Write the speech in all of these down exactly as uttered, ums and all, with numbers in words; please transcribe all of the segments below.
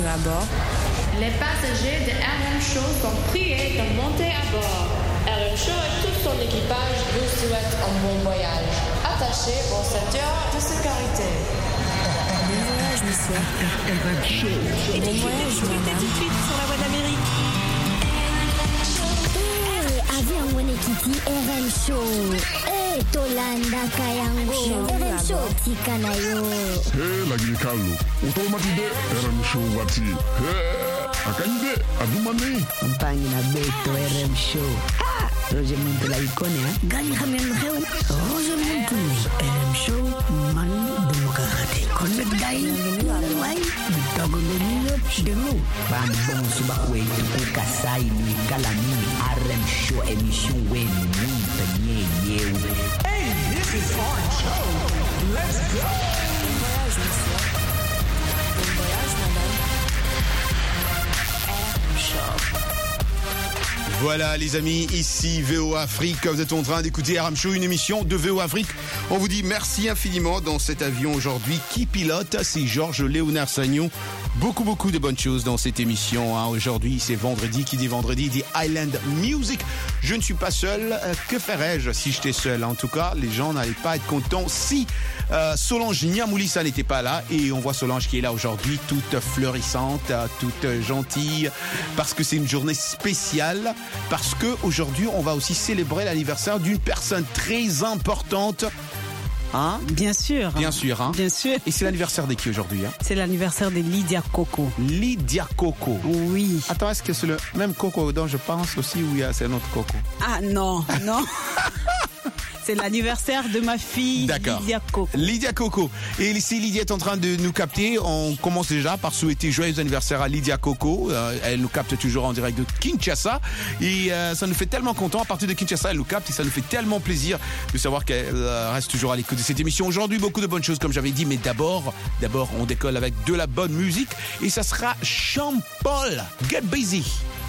à bord. Les passagers de R M Show sont priés de monter à bord. R M Show et tout son équipage vous souhaitent un bon voyage. Attachez vos ceintures de sécurité. Bon voyage, monsieur. R M Show. Bon voyage, madame. Tout de suite sur la voie d'Amérique. Eh, avion wene kiti R M Show. Eh, Tolanda Kayango. R M Show tikana yo. Eh, lagi Carlo. Automatide R M Show wati. Eh. Akande, adumane. Compagnie na beto R M Show. Ah, Roger Monte la icône, hein. Gani khamen xew. Roger Monte R M Show man demokrate. Connect dai. Wai, dogo ngoni de nous. Bam bon suba kwe ko kasai ni kalami R M Show émission wen ni tanye yeu. Hey, this is R M Show. Let's go. Bon voyage, monsieur. Bon voyage, madame. Voilà les amis, ici V O Afrique, vous êtes en train d'écouter R M Show, une émission de V O Afrique. On vous dit merci infiniment dans cet avion aujourd'hui. Qui pilote? C'est Georges Léonard Sagnon. Beaucoup beaucoup de bonnes choses dans cette émission. Hein. Aujourd'hui c'est vendredi, qui dit vendredi dit Island Music. Je ne suis pas seul, euh, que ferais-je si j'étais seul? En tout cas, les gens n'allaient pas être contents si euh, Solange Niamoulissa n'était pas là. Et on voit Solange qui est là aujourd'hui, toute fleurissante, toute gentille, parce que c'est une journée spéciale. Parce que aujourd'hui, on va aussi célébrer l'anniversaire d'une personne très importante. Hein? Bien sûr. Bien sûr, hein? Bien sûr. Et c'est l'anniversaire de qui aujourd'hui, hein? C'est l'anniversaire de Lydia Coco. Lydia Coco. Oui. Attends, est-ce que c'est le même Coco dont je pense aussi ou il y a c'est un autre Coco? Ah non, non. C'est l'anniversaire de ma fille, D'accord. Lydia Coco. Lydia Coco. Et ici, Lydia est en train de nous capter. On commence déjà par souhaiter joyeux anniversaire à Lydia Coco. Euh, elle nous capte toujours en direct de Kinshasa. Et euh, ça nous fait tellement content. À partir de Kinshasa, elle nous capte. Et ça nous fait tellement plaisir de savoir qu'elle euh, reste toujours à l'écoute de cette émission. Aujourd'hui, beaucoup de bonnes choses, comme j'avais dit. Mais d'abord, d'abord, on décolle avec de la bonne musique. Et ça sera Sean Paul. Get busy.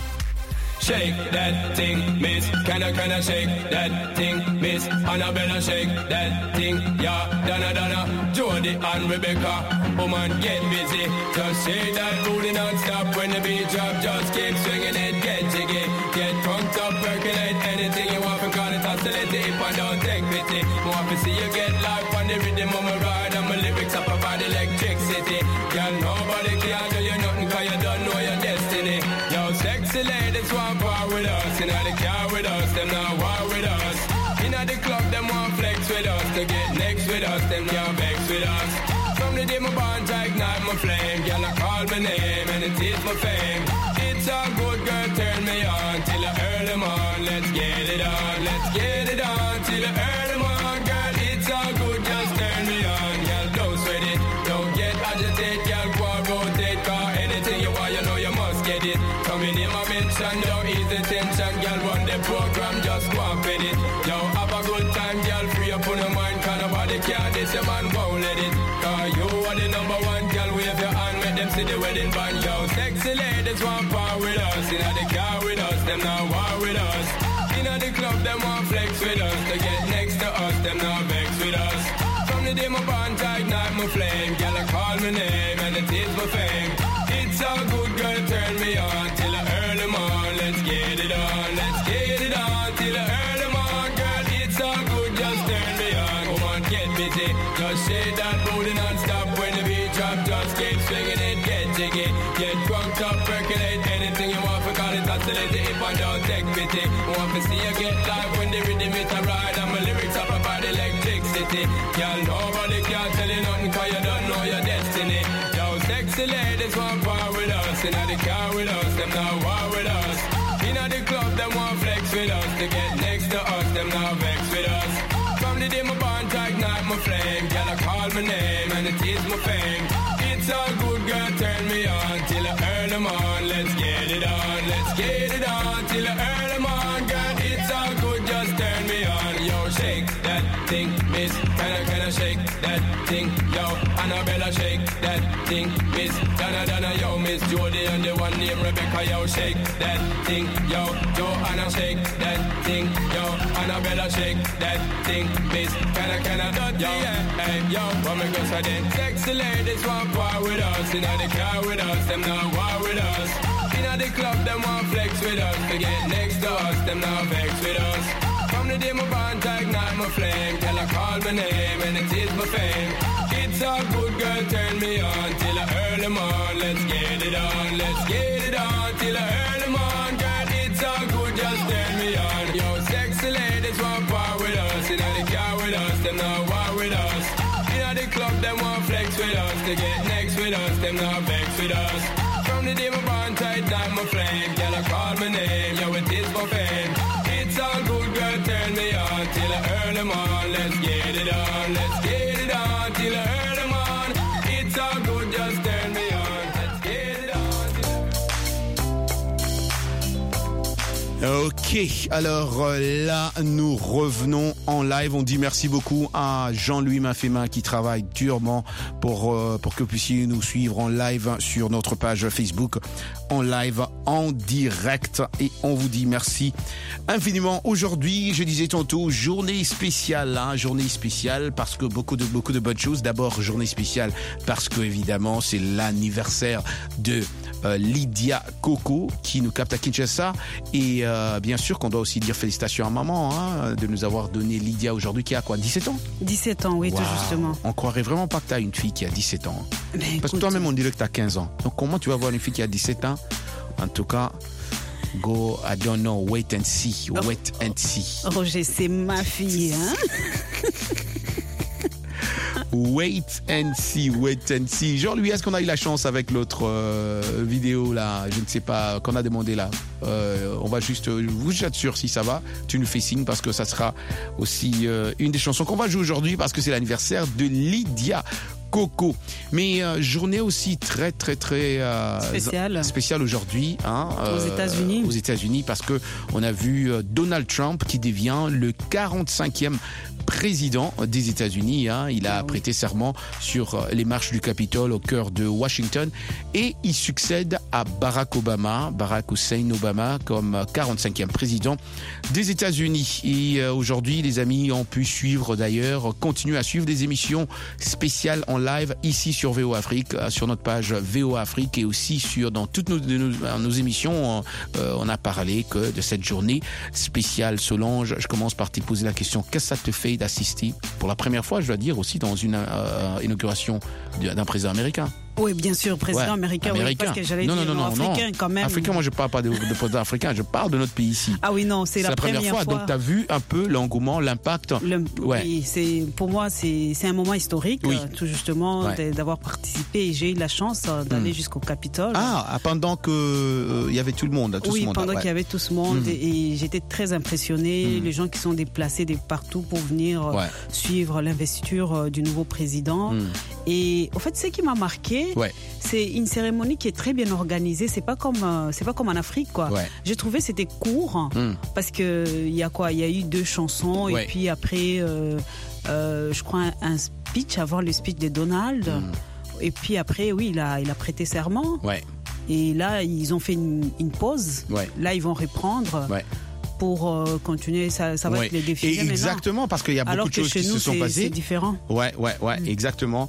Shake that thing, miss. Can I, can I shake that thing, miss? Annabella, shake that thing, yeah. Donna, Donna, Jody and Rebecca. Woman, get busy. Just shake that booty non-stop. When the beat drop, just keep swinging it. Get jiggy, get drunk up, percolate. Anything you want, because it's oscillating. If I don't take pity, want to see you get live on the rhythm of my ride. And my lyrics up about electricity. Girl, nobody can do you nothing, cause you don't know your destiny. Yo, sexy ladies want war with us. Inna the car with us, them not war with us. Inna the club, them want flex with us. To get next with us, them can't vex with us. From the day my bond, I ignite my flame. Girl, I call my name and it is my fame. It's all good, girl, turn me on till I early morn. Let's get it on, let's get it on till I early morn. Girl, it's all good, just turn me on. Girl, don't sweat it, don't get agitated. Girl, go and rotate, cause anything you want, you know you must get it. Coming in my mention, don't ease the tension. Girl, run the program, just go and fit it. Yo, have a good time, girl, free up on your mind. Cause nobody can this, your man won't let it. Cause you are the number one, girl, wave your hand, make them see the wedding band. Yo, sexy ladies want power with us. Inna the car with us, them not war with us. Inna the club, them want flex with us. To get next to us, them not vex with us. From the day my bond, I ignite my flame. Girl, I call my name and it is my fame. It's all good, girl, turn me on till the early morn. Let's get it on, let's get it on till the early morn. Girl, it's all good, just turn me on. Come on, get busy, just shake that booty non-stop. When the beat drop, just keep swinging it, get jiggy. Get drunk up, percolate anything you want, because it's oscillating if I don't take pity. Want to see you get live when the rhythm is a ride. And my lyrics up about electricity. Girl, nobody can tell you nothing, cause you don't know your destiny. Yo, sexy ladies want power with us. Inna the car with us, them not war with us. Inna the club, them want flex with us. To get next to us, them not vex with us. From the day my bond, I ignite my flame. Girl, I call my name and it is my fame. It's all good, girl, turn me on till the early morn. Let's get it on, let's get it on till the early morn. Girl, it's all good, just turn me on. Yo, shake that thing, miss. Can I, can I shake that thing? Yo, Annabella, shake that thing, miss. Donna, Donna, yo, miss. Jody and the one named Rebecca, yo, shake that thing, yo, Joanna, shake that thing, yo, Annabella, shake that thing, Miss, kinda, kinda, dirty, yo, hey, yo, what me go say then? Sexy ladies want war with us, inna the car with us, them not war with us. Inna the club, them want flex with us, to get next to us, them not vex with us. From the day my bond, I ignite my flame, till I call my name, and it is my fame. It's a good girl, turn me on till I earn them on. Let's get it on, let's get it on till I earn them on. Girl, it's all good, just turn me on. Yo, sexy ladies want part with us. Inna the car with us, them not war with us. Inna the club, them want flex with us. To get next with us, them not vex with us. From the day my bond tight, like my flame. Girl, I call my name, yo, it is for fame. It's all good, girl, turn me on till I earn them on. Let's get it on, let's get it on till I earn them on. It's all good, just turn me on. Let's get it on. Ok, alors euh, là, nous revenons en live. On dit merci beaucoup à Jean-Louis Mafema qui travaille durement pour, euh, pour que vous puissiez nous suivre en live sur notre page Facebook, en live, en direct. Et on vous dit merci infiniment. Aujourd'hui, je disais tantôt, journée spéciale, hein, journée spéciale parce que beaucoup de, beaucoup de bonnes choses. D'abord, journée spéciale parce que évidemment, c'est l'anniversaire de euh, Lydia Coco qui nous capte à Kinshasa. Et euh, bien sûr qu'on doit aussi dire félicitations à maman hein, de nous avoir donné Lydia aujourd'hui qui a quoi, dix-sept ans? dix-sept ans, oui, wow. Tout justement. On croirait vraiment pas que tu as une fille qui a dix-sept ans. Mais parce écoute, que toi-même, on dirait que tu as quinze ans. Donc comment tu vas voir une fille qui a dix-sept ans? En tout cas, go, I don't know, wait and see, wait and see. Roger, c'est ma fille, hein? Wait and see, wait and see. Jean-Louis, est-ce qu'on a eu la chance avec l'autre euh, vidéo là, je ne sais pas, qu'on a demandé là euh, on va juste, vous êtes sûr si ça va, tu nous fais signe parce que ça sera aussi euh, une des chansons qu'on va jouer aujourd'hui parce que c'est l'anniversaire de Lydia Coco. Mais euh, journée aussi très très très euh, spéciale spéciale aujourd'hui hein, aux euh, États-Unis. Aux États-Unis parce que on a vu euh, Donald Trump qui devient le quarante-cinquième président des États-Unis. Hein. Il a ah, prêté oui. serment sur les marches du Capitole au cœur de Washington et il succède à Barack Obama, Barack Hussein Obama, comme quarante-cinquième président des États-Unis. Et euh, aujourd'hui, les amis ont pu suivre d'ailleurs, continuer à suivre des émissions spéciales en live ici sur V O Afrique, sur notre page V O Afrique et aussi sur dans toutes nos, nos, nos émissions. Euh, on a parlé que de cette journée spéciale. Solange, je commence par te poser la question, qu'est-ce que ça te fait d'assister pour la première fois, je dois dire, aussi dans une euh, inauguration d'un président américain? Oui, bien sûr, président ouais, américain, américain. Oui, parce que j'allais non, dire non, non, non, africain non. quand même. Africain, moi je parle pas de, de président africain, je parle de notre pays ici. Ah oui, non, c'est la, la première, première fois. fois. Donc tu as vu un peu l'engouement, l'impact. Le, ouais. Oui, c'est, pour moi c'est, c'est un moment historique, oui. tout justement, ouais. d'avoir participé et j'ai eu la chance d'aller mmh. jusqu'au Capitole. Ah, pendant qu'il euh, y avait tout le monde, tout oui, ce monde. Oui, pendant ouais. qu'il y avait tout ce monde mmh. et, et j'étais très impressionnée, mmh. les gens qui sont déplacés de partout pour venir ouais. suivre l'investiture du nouveau président. Mmh. Et en fait, ce qui m'a marqué, ouais. c'est une cérémonie qui est très bien organisée. C'est pas comme, euh, c'est pas comme en Afrique, quoi. Ouais. J'ai trouvé c'était court mm. parce que il y a quoi, il y a eu deux chansons ouais. et puis après, euh, euh, je crois un, un speech avant le speech de Donald. Mm. Et puis après, oui, il a, il a prêté serment. Ouais. Et là, ils ont fait une, une pause. Ouais. Là, ils vont reprendre. Ouais. Pour euh, continuer, ça, ça va ouais. être les défis. Exactement, parce qu'il y a beaucoup Alors de choses qui nous, se sont passées. C'est différent. Ouais, ouais, ouais, mmh. exactement.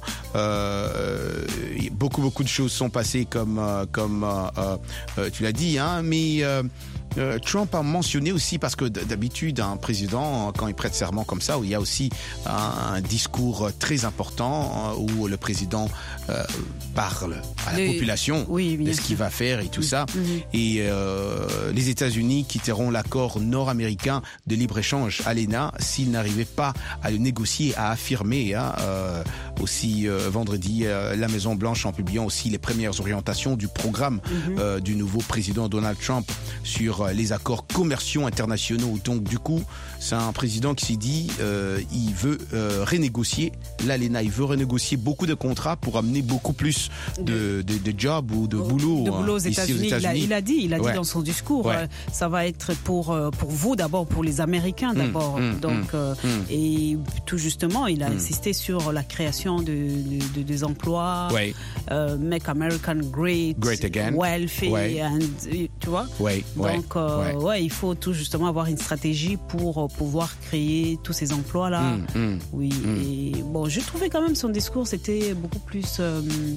Euh, beaucoup, beaucoup de choses sont passées comme, euh, comme euh, euh, tu l'as dit, hein, mais. Euh, Euh, Trump a mentionné aussi, parce que d'habitude un président quand il prête serment comme ça, où il y a aussi un, un discours très important où le président euh, parle à la les... population oui, de ce qu'il va faire et tout ça. Mm-hmm. Et euh, les États-Unis quitteront l'accord nord-américain de libre-échange A L E N A s'ils n'arrivaient pas à le négocier, à affirmer. Hein, euh, aussi euh, vendredi, euh, la Maison Blanche en publiant aussi les premières orientations du programme mm-hmm. euh, du nouveau président Donald Trump sur sur les accords commerciaux internationaux. Donc du coup, c'est un président qui s'est dit, euh, il veut euh, renégocier l'A L E N A, il veut renégocier beaucoup de contrats pour amener beaucoup plus de, de, de jobs ou de boulot, de boulot aux ici États-Unis. aux États-Unis. Il a, il a dit, il a ouais. dit dans son discours, ouais. euh, ça va être pour pour vous d'abord, pour les Américains d'abord. Mmh, mmh, Donc mmh, euh, mmh. et tout justement, il a mmh. insisté sur la création de, de, de des emplois, ouais. euh, Make American Great, Great Again, Wealthy, ouais. and, tu vois. Ouais. Donc euh, ouais. ouais, il faut tout justement avoir une stratégie pour pouvoir créer tous ces emplois là. Mmh, mmh, oui. mmh. Et bon, je trouvais quand même son discours, c'était beaucoup plus euh,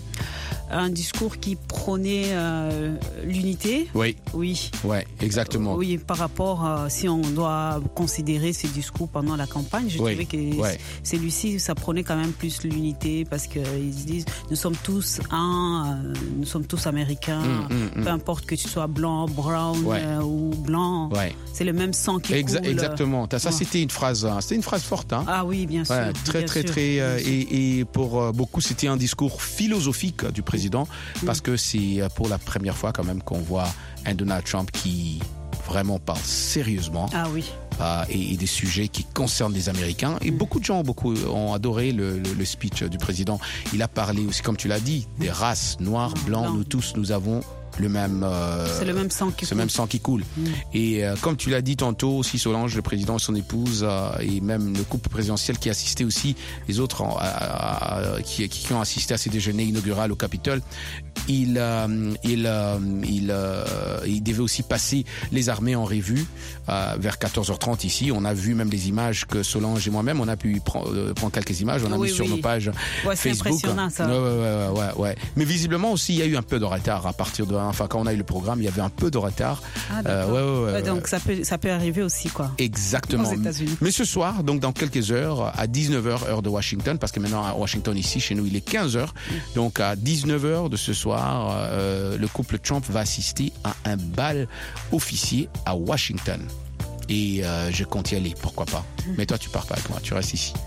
un discours qui prônait euh, l'unité. Oui. Oui. Ouais, exactement. Euh, oui, par rapport à si on doit considérer ses discours pendant la campagne, je oui. trouvais que ouais. celui-ci, ça prônait quand même plus l'unité parce que ils disent nous sommes tous un, euh, nous sommes tous américains, mmh, mmh, peu mmh. importe que tu sois blanc, brown ouais. euh, ou blanc, ouais. c'est le même sang qui Exa- coule. Exactement. Ça, ouais. c'était une phrase, c'était une phrase forte. Hein. Ah oui, bien sûr. Ouais, très, bien très, sûr, très. Euh, bien sûr. Et, et pour euh, beaucoup, c'était un discours philosophique du président, mmh. parce que c'est pour la première fois quand même qu'on voit un Donald Trump qui vraiment parle sérieusement. Ah oui. Euh, et, et des sujets qui concernent les Américains. Et mmh. beaucoup de gens beaucoup ont adoré le, le, le speech du président. Il a parlé aussi, comme tu l'as dit, des races noires, non, blancs. non. Nous tous, nous avons le même, euh, c'est le même sang qui ce coule. même sang qui coule. Mmh. Et euh, comme tu l'as dit tantôt aussi, Solange, le président et son épouse, euh, et même le couple présidentiel qui assistait aussi, les autres en, à, à, à, qui, qui ont assisté à ces déjeuners inauguraux au Capitole, il, euh, il, euh, il, euh, il devait aussi passer les armées en revue euh, vers quatorze heures trente ici. On a vu même les images que Solange et moi-même, on a pu prendre, euh, prendre quelques images, on a oui, mis sur oui. nos pages ouais, c'est Facebook. Impressionnant, ça. Ouais, ouais, ouais, ouais, ouais. Mais visiblement aussi, il y a eu un peu de retard à partir de, enfin, quand on a eu le programme, il y avait un peu de retard. Ah, euh, ouais, ouais, ouais, ouais, donc ça peut, ça peut arriver aussi, quoi. Exactement. Aux États-Unis. Mais ce soir, donc dans quelques heures, à dix-neuf heures heure de Washington, parce que maintenant à Washington ici, chez nous, il est quinze heures. Mm. Donc à dix-neuf heures de ce soir, euh, le couple Trump va assister à un bal officier à Washington. Et euh, je compte y aller, pourquoi pas. Mm. Mais toi, tu pars pas avec moi, tu restes ici.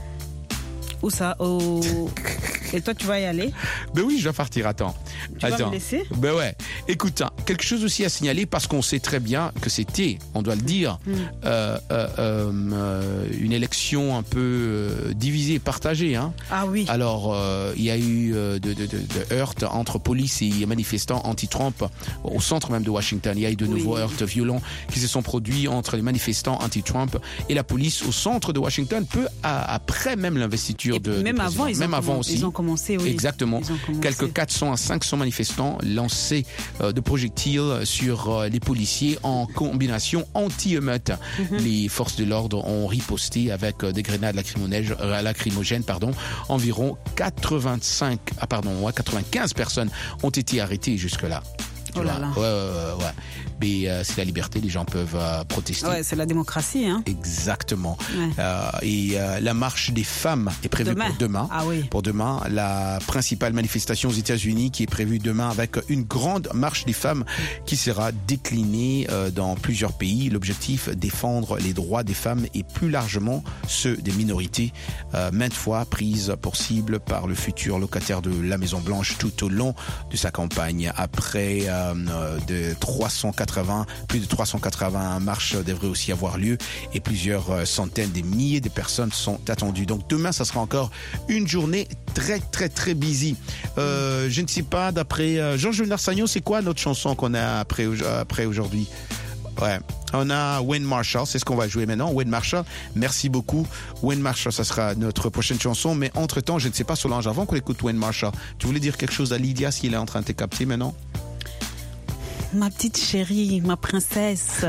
Où ça? Au... Et toi, tu vas y aller? Ben oui, je vais partir. Attends. Tu Attends. vas me laisser? Ben ouais. Écoute, hein, quelque chose aussi à signaler parce qu'on sait très bien que c'était, on doit le dire, mm. euh, euh, euh, une élection un peu euh, divisée, partagée. Hein. Ah oui. Alors, euh, il y a eu euh, de, de, de, de heurts entre police et manifestants anti-Trump au centre même de Washington. Il y a eu de nouveaux oui. heurts violents qui se sont produits entre les manifestants anti-Trump et la police au centre de Washington, peu à, après même l'investiture. Et de, même de avant, ils même ont, avant comm- aussi. ils ont commencé, oui. Exactement. Ils ont commencé. Quelques quatre cents à cinq cents manifestants lancés euh, de projectiles sur euh, les policiers en combinaison anti-émeute. Mm-hmm. Les forces de l'ordre ont riposté avec euh, des grenades lacrymogènes, euh, lacrymogènes pardon. Environ quatre-vingt-cinq, ah pardon, ouais, quatre-vingt-quinze personnes ont été arrêtées jusque-là. Oh là là. Ouais, ouais, ouais. Mais euh, c'est la liberté, les gens peuvent euh, protester. Ouais, c'est la démocratie, hein. Exactement. Ouais. Euh, et euh, la marche des femmes est prévue demain. pour demain. Ah oui. Pour demain, la principale manifestation aux États-Unis qui est prévue demain avec une grande marche des femmes qui sera déclinée euh, dans plusieurs pays. L'objectif, défendre les droits des femmes et plus largement ceux des minorités, euh, maintes fois prises pour cible par le futur locataire de la Maison Blanche tout au long de sa campagne. Après euh, de trois cent quatre-vingts, plus de trois cent quatre-vingts marches devraient aussi avoir lieu et plusieurs centaines de milliers de personnes sont attendues. Donc demain, ça sera encore une journée très très très busy. Euh, je ne sais pas, d'après euh, Georges Narsagnon, c'est quoi notre chanson qu'on a après, après aujourd'hui? Ouais, on a Wayne Marshall, c'est ce qu'on va jouer maintenant. Wayne Marshall, merci beaucoup. Wayne Marshall, ça sera notre prochaine chanson. Mais entre-temps, je ne sais pas, Solange, avant qu'on écoute Wayne Marshall, tu voulais dire quelque chose à Lydia s'il est en train de te capter maintenant? Ma petite chérie, ma princesse.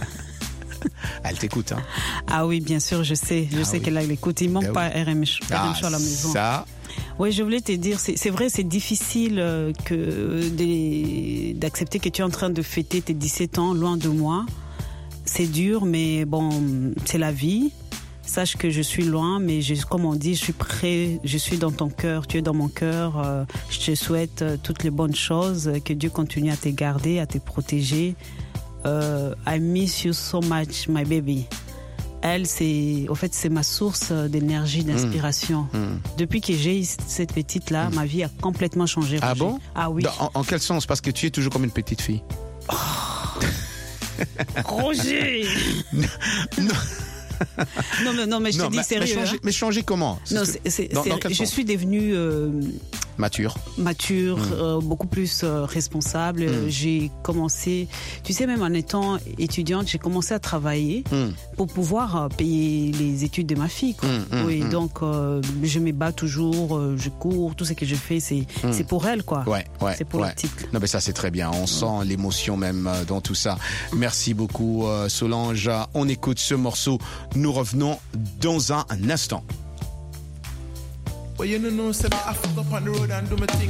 Elle t'écoute, hein? Ah oui, bien sûr, je sais. Je ah sais oui. qu'elle l'écoute. Il ne manque ben pas oui. R M Show ah, à la maison. Ça... Oui, je voulais te dire, c'est, c'est vrai, c'est difficile que de, d'accepter que tu es en train de fêter tes dix-sept ans loin de moi. C'est dur, mais bon, c'est la vie. Sache que je suis loin, mais je, comme on dit, je suis près, je suis dans ton cœur, tu es dans mon cœur. Euh, je te souhaite euh, toutes les bonnes choses, que Dieu continue à te garder, à te protéger. Euh, I miss you so much, my baby. Elle, c'est, au fait, c'est ma source d'énergie, d'inspiration. Mmh. Mmh. Depuis que j'ai cette petite-là, mmh. ma vie a complètement changé. Ah Roger. Bon? Ah oui. Dans, en, en quel sens? Parce que tu es toujours comme une petite fille. Oh. Roger. non. non, mais, non, mais je non, te dis mais, sérieux. Mais changer, hein. mais changer comment non, c'est, c'est, dans, dans Je suis devenue euh, mature, mature, mmh. euh, beaucoup plus euh, responsable. Mmh. J'ai commencé, tu sais, même en étant étudiante, j'ai commencé à travailler mmh. pour pouvoir euh, payer les études de ma fille. Quoi. Mmh, oui, mmh. donc euh, je me bats toujours, euh, je cours, tout ce que je fais, c'est mmh. c'est pour elle, quoi. Ouais, ouais. C'est pour ouais. la petite. Non, mais ça c'est très bien. On sent l'émotion même euh, dans tout ça. Merci beaucoup, euh, Solange. On écoute ce morceau. Nous revenons dans un instant. Well, you know, say me have to go up on the road and do my thing.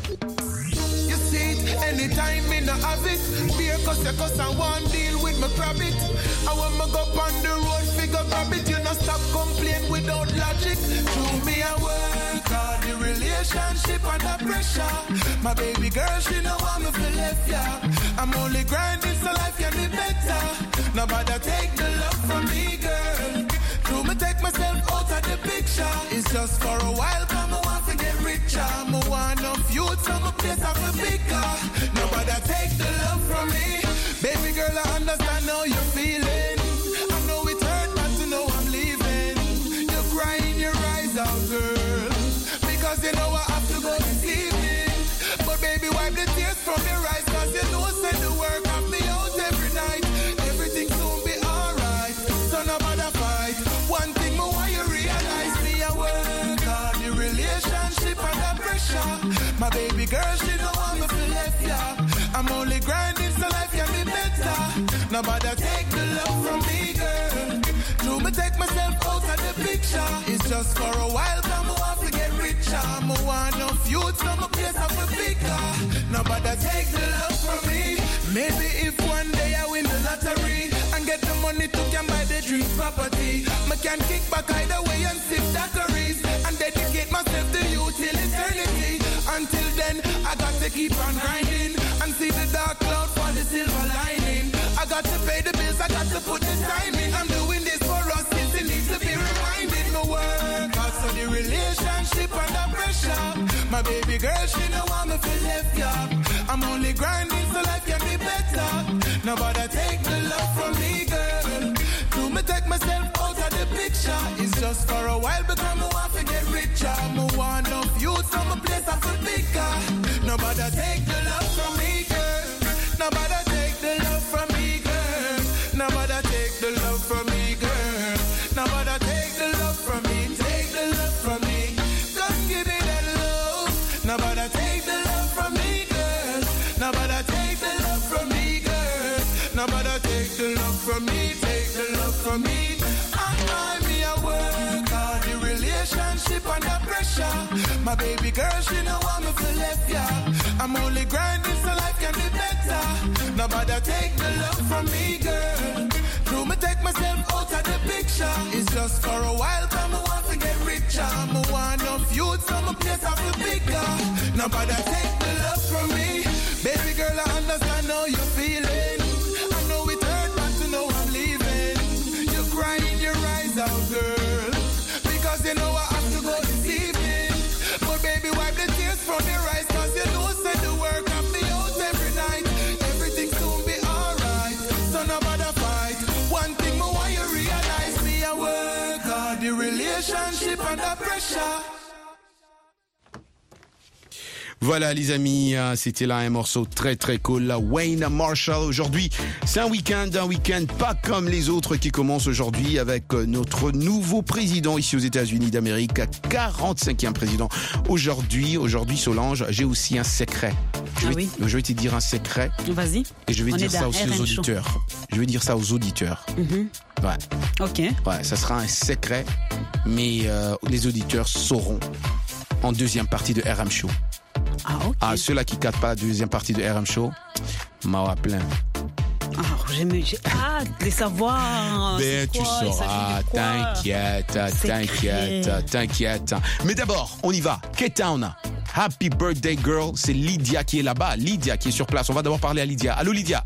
You see it, anytime me no have it. Beer cause you cause I want deal with my crab it. I want me go up on the road, figure grab it. You no stop complain without logic. To me I work hard, the relationship under pressure. My baby girl, she know want me to left ya. I'm only grinding so life can be better. Nobody take the love from me, girl. Do me take myself out of the picture. It's just for a while, come I want to get richer. I want enough youth, so my place have a bigger. Nobody take the love from me. Baby girl, I understand how you're feeling. I know it hurt, but to know I'm leaving. You're crying your eyes out, girl. Because you know I have to go this evening. But baby, wipe the tears from your eyes. Cause you know send the work of me out every night. Everything soon be alright. So nobody fight. One thing more why you realize me I work hard. The relationship under pressure. My baby girl, she don't want me to left ya. I'm only grinding so life can be better. Nobody take the love from me, girl. Do me take myself out of the picture. It's just for a while, come I want to get richer. I'm a want enough youth, so my place have a bigger. Nobody take the love from me. Maybe if one day I win the lottery and get the money to can buy the dream property, I can kick back either way and sip daiquiris and dedicate myself to you till eternity. Until then, I got to keep on grinding and see the dark cloud for the silver lining. I got to pay the bills, I got to put the time in. I'm doing this for us, since it needs to be reminded. No work, also the relationship under pressure. My baby girl, she know want me to left ya. I'm only grinding so life can be better. Nobody take the love from me, girl. Do me take myself out of the picture. It's just for a while, because I want to get richer. I want enough youth, so my place I feel bigger. Nobody take the love from me, girl. Nobody take the love from me, girl. Nobody take the love from me, girl. Nobody take the love from me. Take the love from me. Come give me that love. Nobody take the love from me, girl. Nobody take the love from me, girl. Nobody take the love from me. Take the love from me. I me a work hard. The relationship under pressure. My baby girl, she know want me to left ya. I'm only grinding so life can be better. Nobody take the love from me, girl. Do me take myself out of the picture. It's just for a while, come I want to get richer. I want enough youth, so my place I feel bigger. Nobody take the love from me. Baby girl, I understand how you're feeling. I know it hurt, but to know I'm leaving. You're crying your eyes out, girl. Because you know I have to go this evening. But baby, wipe the tears from your eyes. Cause you know said the work of me out every night. Everything soon be alright. So nobody fight. One thing more why you realize me I work hard. The relationship under pressure. Voilà les amis, c'était là un morceau très très cool, la Wayne Marshall. Aujourd'hui, c'est un week-end, un week-end pas comme les autres qui commence aujourd'hui avec notre nouveau président ici aux États-Unis d'Amérique, quarante-cinquième président. Aujourd'hui, aujourd'hui Solange, j'ai aussi un secret. Je vais, ah oui. je vais te dire un secret. Vas-y. Et je vais On dire ça aussi aux auditeurs. Show. Je vais dire ça aux auditeurs. Mm-hmm. Ouais. Ok. Ouais, ça sera un secret, mais euh, les auditeurs sauront en deuxième partie de R M Show. Ah, ok. Ah, ceux-là qui ne captent pas la deuxième partie de R M Show, m'a plein. Ah, j'ai, j'ai hâte de savoir. Ben, tu quoi, sauras, t'inquiète, t'inquiète, t'inquiète. Mais d'abord, on y va. K-Town, Happy Birthday Girl, c'est Lydia qui est là-bas. Lydia qui est sur place. On va d'abord parler à Lydia. Allô, Lydia.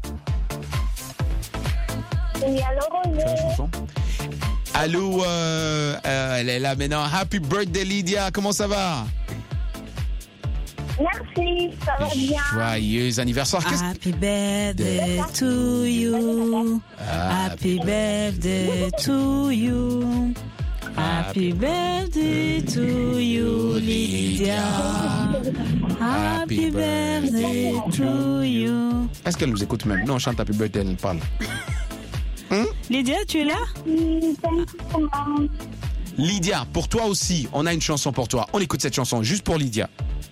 Oui, allô, Roger. Allô, euh, euh, elle est là maintenant. Happy Birthday, Lydia. Comment ça va? Merci, ça va bien. Joyeux anniversaire. Happy birthday to you. Happy birthday to you. Happy birthday to you, Lydia. Happy birthday to you. Est-ce qu'elle nous écoute même? Non, on chante Happy birthday, elle parle. Hum? Lydia, tu es là? Lydia, pour toi aussi, on a une chanson pour toi. On écoute cette chanson juste pour Lydia.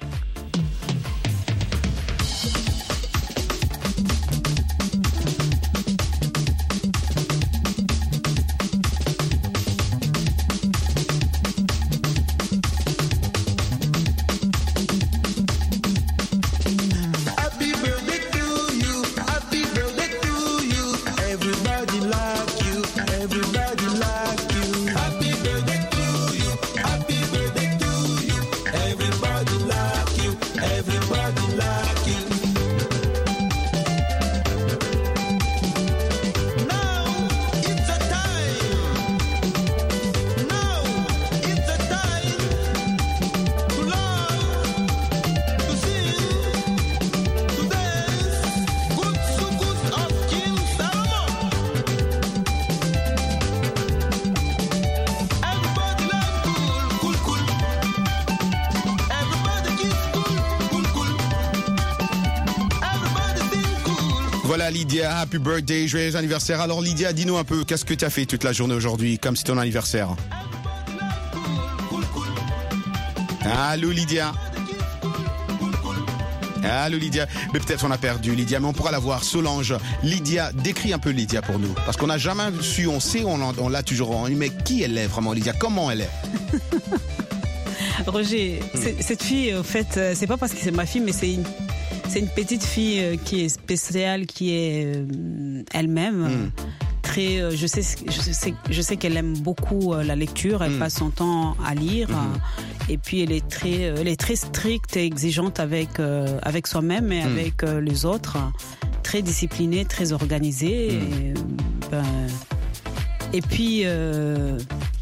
Voilà Lydia, happy birthday, joyeux anniversaire. Alors Lydia, dis-nous un peu, qu'est-ce que tu as fait toute la journée aujourd'hui, comme c'est ton anniversaire? Allô Lydia? Allô Lydia? Mais peut-être on a perdu Lydia, mais on pourra la voir. Solange, Lydia, décris un peu Lydia pour nous. Parce qu'on n'a jamais su, on sait, on, on l'a toujours en mais qui elle est vraiment Lydia? Comment elle est? Roger, hmm. cette fille, en fait, c'est pas parce que c'est ma fille, mais c'est une... C'est une petite fille qui est spéciale, qui est euh, elle-même. Mm. Très, euh, je sais, je sais, je sais qu'elle aime beaucoup euh, la lecture. Elle mm. passe son temps à lire. Mm. Et puis elle est très, elle est très stricte et exigeante avec euh, avec soi-même et mm. avec euh, les autres. Très disciplinée, très organisée. Mm. Et, ben, et puis, euh,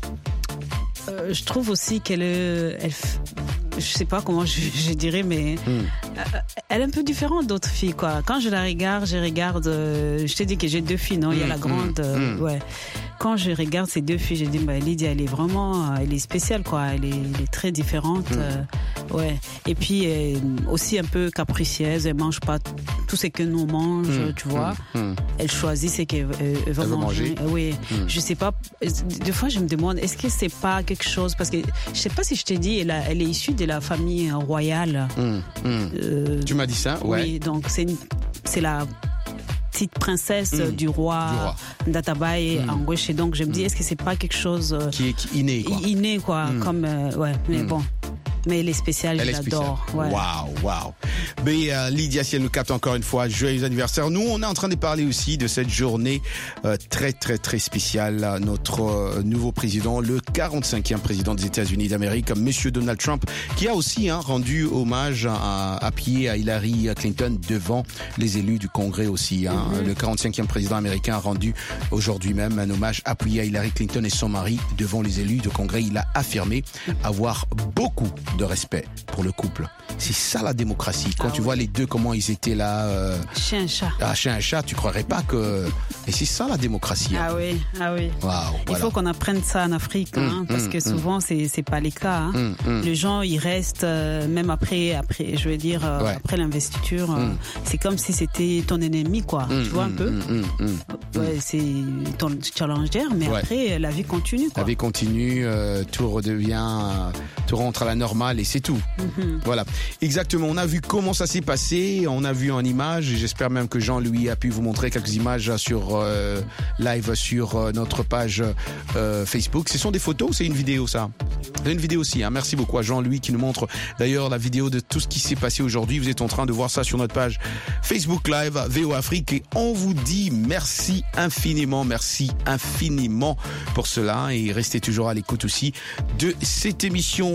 euh, je trouve aussi qu'elle, elle, je sais pas comment je, je dirais, mais mm. elle est un peu différente d'autres filles, quoi. Quand je la regarde, je regarde, euh, je te dis que j'ai deux filles, non? Mm. Il y a la grande, euh, mm. ouais. Quand je regarde ces deux filles, je dis, bah, Lydia, elle est vraiment, elle est spéciale, quoi. Elle est, elle est très différente, mm. euh, ouais. Et puis, euh, aussi un peu capricieuse. Elle mange pas tout ce que nous mange, mm. tu vois. Mm. Elle choisit ce qu'elle euh, va manger. manger. Oui. Mm. Je sais pas. Des fois, je me demande, est-ce que c'est pas quelque chose, parce que je sais pas si je t'ai dit, elle, a, elle est issue de la famille royale. Mm. Mm. Euh, tu m'as dit ça, ouais. Oui, donc c'est une, c'est la petite princesse mmh. du roi, roi. d'Atabaye mmh. Angouche. Et donc je me dis, mmh. est-ce que c'est pas quelque chose euh, qui est inné, quoi. Inné, quoi, mmh. comme euh, ouais, mais mmh. bon. Mais elle est spéciale, elle je l'adore. Waouh, ouais. waouh. Mais euh, Lydia, si elle nous capte encore une fois, joyeux anniversaire. Nous, on est en train de parler aussi de cette journée euh, très, très, très spéciale. Notre euh, nouveau président, le quarante-cinquième président des États-Unis d'Amérique, Monsieur Donald Trump, qui a aussi hein, rendu hommage à, à pied à Hillary Clinton devant les élus du Congrès aussi. Hein. Mm-hmm. Le quarante-cinquième président américain a rendu aujourd'hui même un hommage appuyé à Hillary Clinton et son mari devant les élus du Congrès. Il a affirmé avoir beaucoup de respect pour le couple. C'est ça la démocratie. Quand ah tu oui. vois les deux, comment ils étaient là. Euh, chien et chat. Ah, chien et chat, tu croirais pas que. Et c'est ça la démocratie. Ah hein. oui, ah oui. Wow, Il voilà. faut qu'on apprenne ça en Afrique, mmh, hein, parce mmh, que souvent mmh. c'est c'est pas le cas. Hein. Mmh, mmh. Les gens ils restent euh, même après après je veux dire euh, ouais. après l'investiture. Euh, mmh. C'est comme si c'était ton ennemi quoi. Mmh, tu vois mmh, un peu. Mmh, mmh, ouais, c'est ton challenger, mais ouais. après la vie continue. Quoi. La vie continue, euh, tout redevient, euh, tout rentre à la normale et c'est tout. Mmh. Voilà. Exactement. On a vu comment ça s'est passé. On a vu en images. J'espère même que Jean-Louis a pu vous montrer quelques images sur euh, live sur euh, notre page euh, Facebook. Ce sont des photos ou c'est une vidéo ça? C'est une vidéo aussi. Hein. Merci beaucoup à Jean-Louis qui nous montre d'ailleurs la vidéo de tout ce qui s'est passé aujourd'hui. Vous êtes en train de voir ça sur notre page Facebook Live V O Afrique et on vous dit merci infiniment, merci infiniment pour cela et restez toujours à l'écoute aussi de cette émission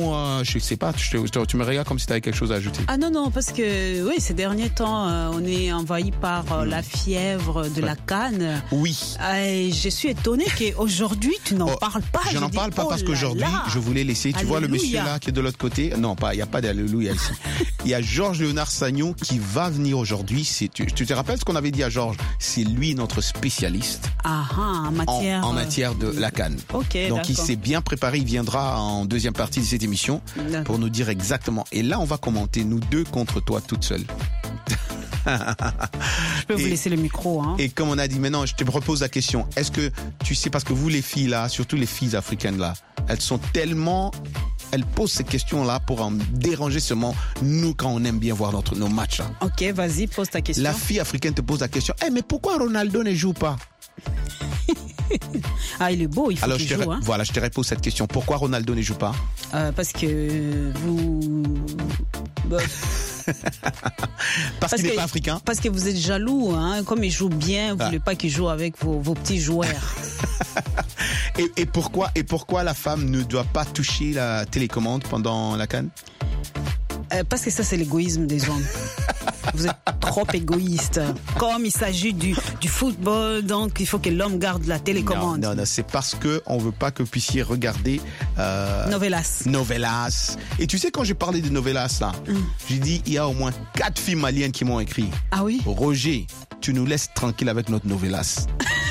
sinon, euh, je sais pas, tu, tu, tu me regardes comme si tu avais quelque chose à ajouter. Ah non, non, parce que oui, ces derniers temps, euh, on est envahi par euh, mmh. la fièvre de ouais. la canne. Oui. Euh, je suis étonnée qu'aujourd'hui, tu n'en oh, parles pas. Je, je n'en parle pas oh parce qu'aujourd'hui, je voulais laisser, tu Alléluia. Vois le monsieur là qui est de l'autre côté. Non, pas, il n'y a pas d'Alléluia ici. Il y a Georges Léonard Sagnon qui va venir aujourd'hui. C'est, tu, tu te rappelles ce qu'on avait dit à Georges? C'est lui notre spécialiste. Ah, en matière, en, en matière de la canne. Ok. Donc d'accord. il s'est bien préparé. Il viendra en deuxième partie de cette émission d'accord. pour nous dire exactement. Et là, on va commenter nous deux contre toi toute seule. Je peux et, vous laisser le micro. Hein. Et comme on a dit maintenant, je te repose la question. Est-ce que tu sais, parce que vous les filles là, surtout les filles africaines là, elles sont tellement... Elle pose ces questions-là pour en déranger seulement nous quand on aime bien voir notre, nos matchs. Là. Ok, vas-y, pose ta question. La fille africaine te pose la question. Eh, hey, mais pourquoi Ronaldo ne joue pas? Ah, il est beau, il faut Alors, qu'il je te joue. Hein. Voilà, je te repose cette question. Pourquoi Ronaldo ne joue pas? euh, Parce que vous... Bah... parce, parce qu'il n'est pas africain. Parce que vous êtes jaloux, hein. Comme il joue bien, vous ne ah. voulez pas qu'il joue avec vos, vos petits joueurs. et, et, pourquoi, et pourquoi la femme ne doit pas toucher la télécommande pendant la CAN? euh, Parce que ça, c'est l'égoïsme des hommes. Vous êtes trop égoïste. Comme il s'agit du, du football, donc il faut que l'homme garde la télécommande. Non, non, non, c'est parce qu'on ne veut pas que vous puissiez regarder... Euh, Novelas. Novelas. Et tu sais, quand j'ai parlé de Novelas, là, mm. j'ai dit, il y a au moins quatre filles maliennes qui m'ont écrit. Ah oui? Roger, tu nous laisses tranquille avec notre Novelas.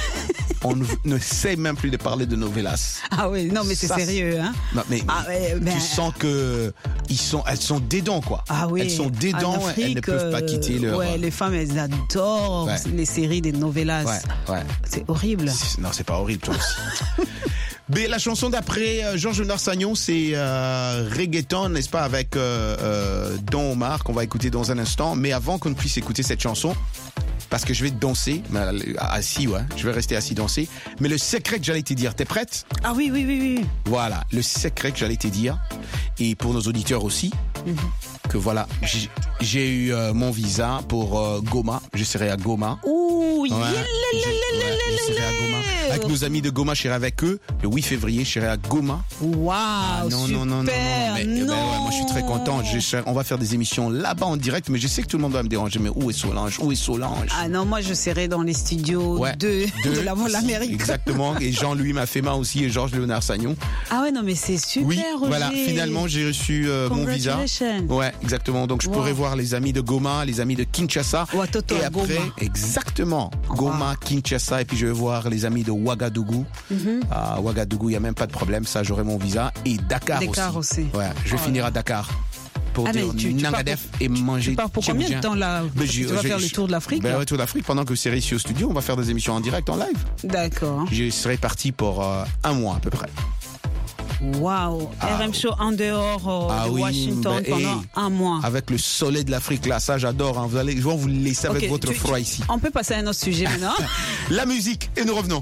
On ne, ne sait même plus de parler de Novelas. Ah oui, non mais c'est ça, sérieux, hein. Non, mais, ah, mais, tu mais... sens que ils sont, elles sont dedans, quoi. Ah oui. Elles sont dedans, Afrique, elles ne peuvent pas quitter leur... Ouais, les femmes, elles adorent ouais. les séries des Novelas. Ouais, ouais. C'est horrible. C'est, non, c'est pas horrible, toi aussi. Mais la chanson d'après euh, Georges Léonard Sagnon, c'est euh, reggaeton, n'est-ce pas, avec euh, euh, Don Omar, qu'on va écouter dans un instant. Mais avant qu'on puisse écouter cette chanson, parce que je vais danser, assis, ouais, je vais rester assis danser. Mais le secret que j'allais te dire, t'es prête? Ah oui, oui, oui, oui. Voilà, le secret que j'allais te dire, et pour nos auditeurs aussi, mm-hmm. que voilà, j'ai, j'ai eu euh, mon visa pour euh, Goma, je serai à Goma. Ouh, ouais, yeah, je, ouais, je serai à Goma. Avec nos amis de Goma, je serai avec eux. Le huit février, je serai à Goma. Waouh, ah, non, super, non, non, non, non. Mais, non. Ben, ouais, moi, je suis très content. Je, on va faire des émissions là-bas en direct, mais je sais que tout le monde va me déranger. Mais où est Solange? Où est Solange? Ah non, moi, je serai dans les studios ouais, de, de, de la Voix de l'Amérique. Exactement. Et Jean-Louis Maffema aussi et Georges Léonard Sagnon. Ah ouais, non, mais c'est super, oui, Roger. Voilà, finalement, j'ai reçu euh, mon visa. Ouais, exactement. Donc, je wow. pourrai voir les amis de Goma, les amis de Kinshasa. Watoto et après, Goma. Exactement. Goma, wow. Kinshasa. Et puis, je vais voir les amis de Ouagadougou. Mm-hmm. À Ouagadougou, il n'y a même pas de problème. Ça, j'aurai mon visa. Et Dakar, Dakar aussi. aussi. Ouais, je vais oh finir là. à Dakar. Pour ah dire tu, tu Nangadef et manger. Tu pars pour combien de temps là? Ben, tu vas faire le tour de l'Afrique? Ben, ouais, tour d'Afrique. Pendant que c'est ici au studio, on va faire des émissions en direct, en live. D'accord. Je serai parti pour euh, un mois à peu près. Waouh, ah, R M Show en dehors euh, ah, de oui, Washington ben, pendant hey, un mois. Avec le soleil de l'Afrique là, ça j'adore. Hein. Vous allez, je vais vous laisser avec okay, votre tu, froid tu, ici. On peut passer à un autre sujet maintenant. La musique et nous revenons.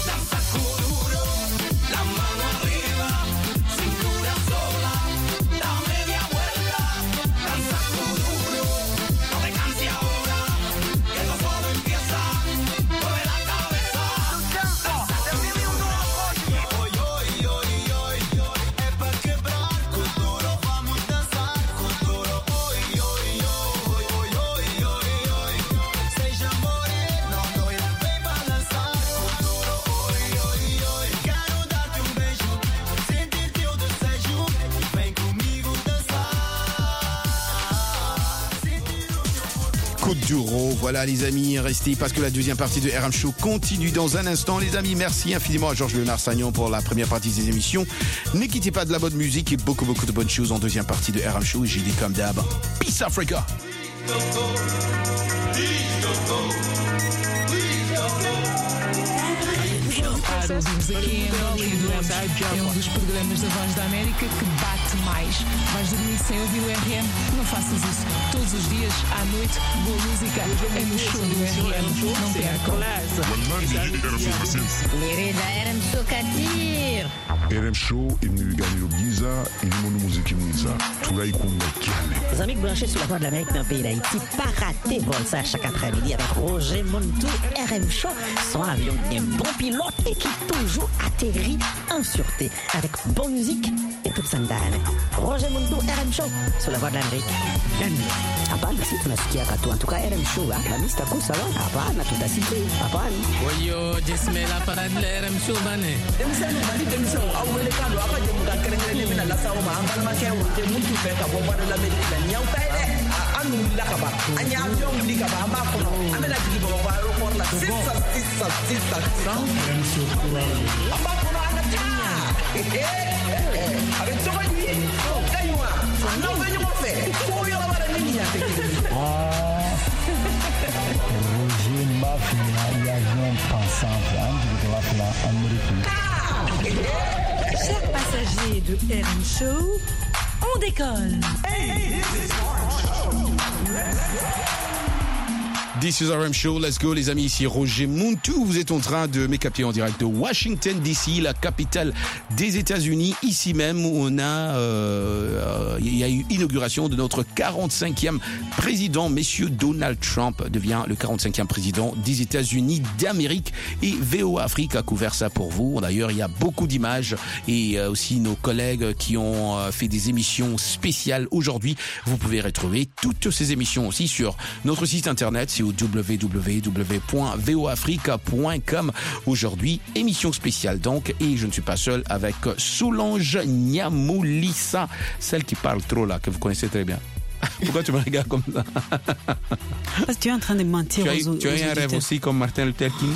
Down d'euros. Voilà les amis, restez parce que la deuxième partie de R M Show continue dans un instant. Les amis, merci infiniment à Georges-Léonard Sagnon pour la première partie des émissions. Ne quittez pas de la bonne musique et beaucoup beaucoup de bonnes choses en deuxième partie de R M Show. Et j'ai dit comme d'hab, Peace Africa. Ouvimos aqui em Angola e adoramos. É um dos programas da Voz da América que bate mais. Vais dormir sem ouvir o R M? Não faças isso. Todos os dias, à noite, boa música é no show do R M. Não percam. L'Irida R M Show Katir. R M Show imnibiganiro byiza irimo n'umuziki mwiza turayikunda cyane. Les amis branchés sur la Voix de l'Amérique dans le pays d'Haïti, pas rater vol ça chaque après-midi avec Roger Montou. R M Show, son avion bien bon pilote et qui toujours atterrit en sûreté avec bonne musique et toute sandale. Roger Montou, R M Show sur la Voix de l'Amérique. Hapana, si tunasikia katu. En tout cas, R M Show, la mista kusa wa. Hapana, tutasikia. Hapana. Oyo, jismela para de R M Show bane. Demisano bali demisano awele kando apa je muda kerengere mina la sawo ma ambal ma kewo te muntu fe ka bo bada la medina nyaw tay de anu la ka ba anya avion li ka ba ma ko no amela digi bo ba aéroport la six six six six R M Show amba ko no ana tinya avec so ba ni kaywa no ba ni mo fe ko yo ba la ni ya te Roger Mafia y avion pensant de la plan américaine. Chers passagers de R M Show, on décolle. Hey, this is our show. This is R M Show, let's go les amis, ici Roger Montou, vous êtes en train de me capter en direct de Washington D C, la capitale des États-Unis, ici même où on a, euh, il y a eu inauguration de notre quarante-cinquième président, Monsieur Donald Trump devient le quarante-cinquième président des États-Unis d'Amérique et V O A Afrique a couvert ça pour vous. D'ailleurs, il y a beaucoup d'images et euh, aussi nos collègues qui ont euh, fait des émissions spéciales aujourd'hui. Vous pouvez retrouver toutes ces émissions aussi sur notre site internet, c'est w w w point v o africa point com. Aujourd'hui, émission spéciale donc, et je ne suis pas seul avec Solange Nyamulissa, celle qui parle trop là, que vous connaissez très bien. Pourquoi tu me regardes comme ça? Parce que tu es en train de mentir tu as, aux, tu as aux eu un rêve aussi comme Martin Luther King?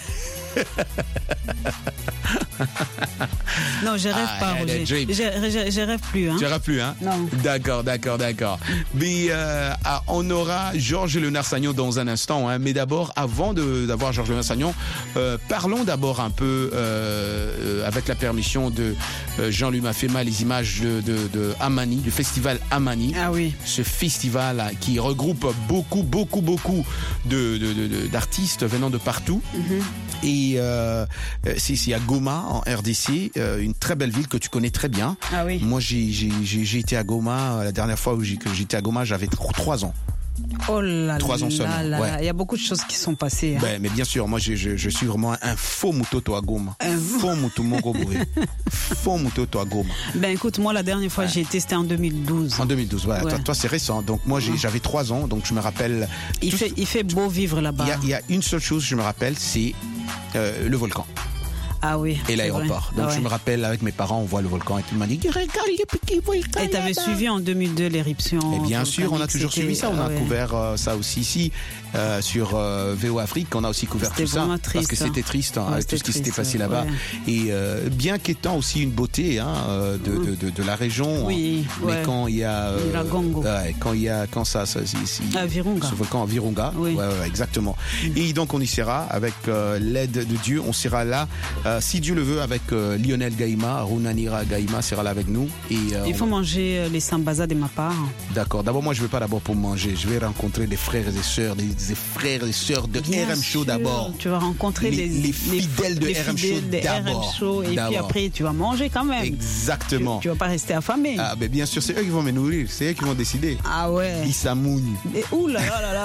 Non, je rêve ah, pas, Roger. Je, je, je rêve plus. Hein. Tu rêves plus, hein? Non. D'accord, d'accord, d'accord. Mais euh, ah, on aura Georges-Léonard Sagnon dans un instant. Hein. Mais d'abord, avant de, d'avoir Georges-Léonard Sagnon, euh, parlons d'abord un peu, euh, avec la permission de euh, Jean-Louis Mafema, les images de, de, de Amani, du festival Amani. Ah oui. Ce festival qui regroupe beaucoup, beaucoup, beaucoup de, de, de, de, d'artistes venant de partout. Mm-hmm. Et euh, c'est, c'est à Goma, en R D C, euh, une très belle ville que tu connais très bien. Ah oui. Moi, j'ai, j'ai, j'ai, j'ai été à Goma, la dernière fois où j'ai, que j'étais à Goma, j'avais trois ans. Oh là Trois ans seulement. là, ouais. Il y a beaucoup de choses qui sont passées. Hein. Ben, mais bien sûr, moi je, je, je suis vraiment un faux moutoto à Goma. Un faux moutoto Mongoboué. Faux moutoto à Goma. Ben écoute, moi la dernière fois ouais. j'ai été, c'était en deux mille douze. En deux mille douze, ouais. ouais. Toi, toi c'est récent. Donc moi j'ai, ouais. j'avais trois ans, donc je me rappelle. Il, tout, fait, il fait beau vivre là-bas. Il y a, il y a une seule chose que je me rappelle, c'est euh, le volcan. Ah oui. Et l'aéroport. Donc ah ouais. je me rappelle avec mes parents, on voit le volcan et tout le monde dit regarde les petits volcans. Et t'avais suivi en deux mille deux l'éruption. Et bien sûr, on a toujours suivi ça. On a ouais. couvert euh, ça aussi ici euh, sur euh, V O Afrique. On a aussi couvert c'était tout ça triste, parce que c'était triste hein, ouais, avec c'était tout ce qui triste, s'était passé là-bas. Ouais. Et euh, bien qu'étant aussi une beauté hein, de, de, de, de la région. Oui. Hein, mais ouais. quand il y a euh, ouais, quand il y a quand ça, ça ici. À Virunga. Ce volcan à Virunga. Oui. Ouais, ouais, exactement. Mm. Et donc on y sera avec euh, l'aide de Dieu. On sera là euh, si Dieu le veut. Avec euh, Lionel Gaïma, Runanira Gaïma sera là avec nous. Et, euh, il faut on... manger les sambazas de ma part. D'accord. D'abord, moi, je ne vais pas d'abord pour manger. Je vais rencontrer des frères et sœurs, des, des frères et sœurs de Bien R M Show d'abord. Tu vas rencontrer les, les, les fidèles de les R M Show de d'abord. R M Show, et d'abord. Puis après, tu vas manger quand même. Exactement. Tu ne vas pas rester affamé. Ah, mais bien sûr, c'est eux qui vont me nourrir. C'est eux qui vont décider. Ah ouais. Ils s'amougnent. Ouh là là là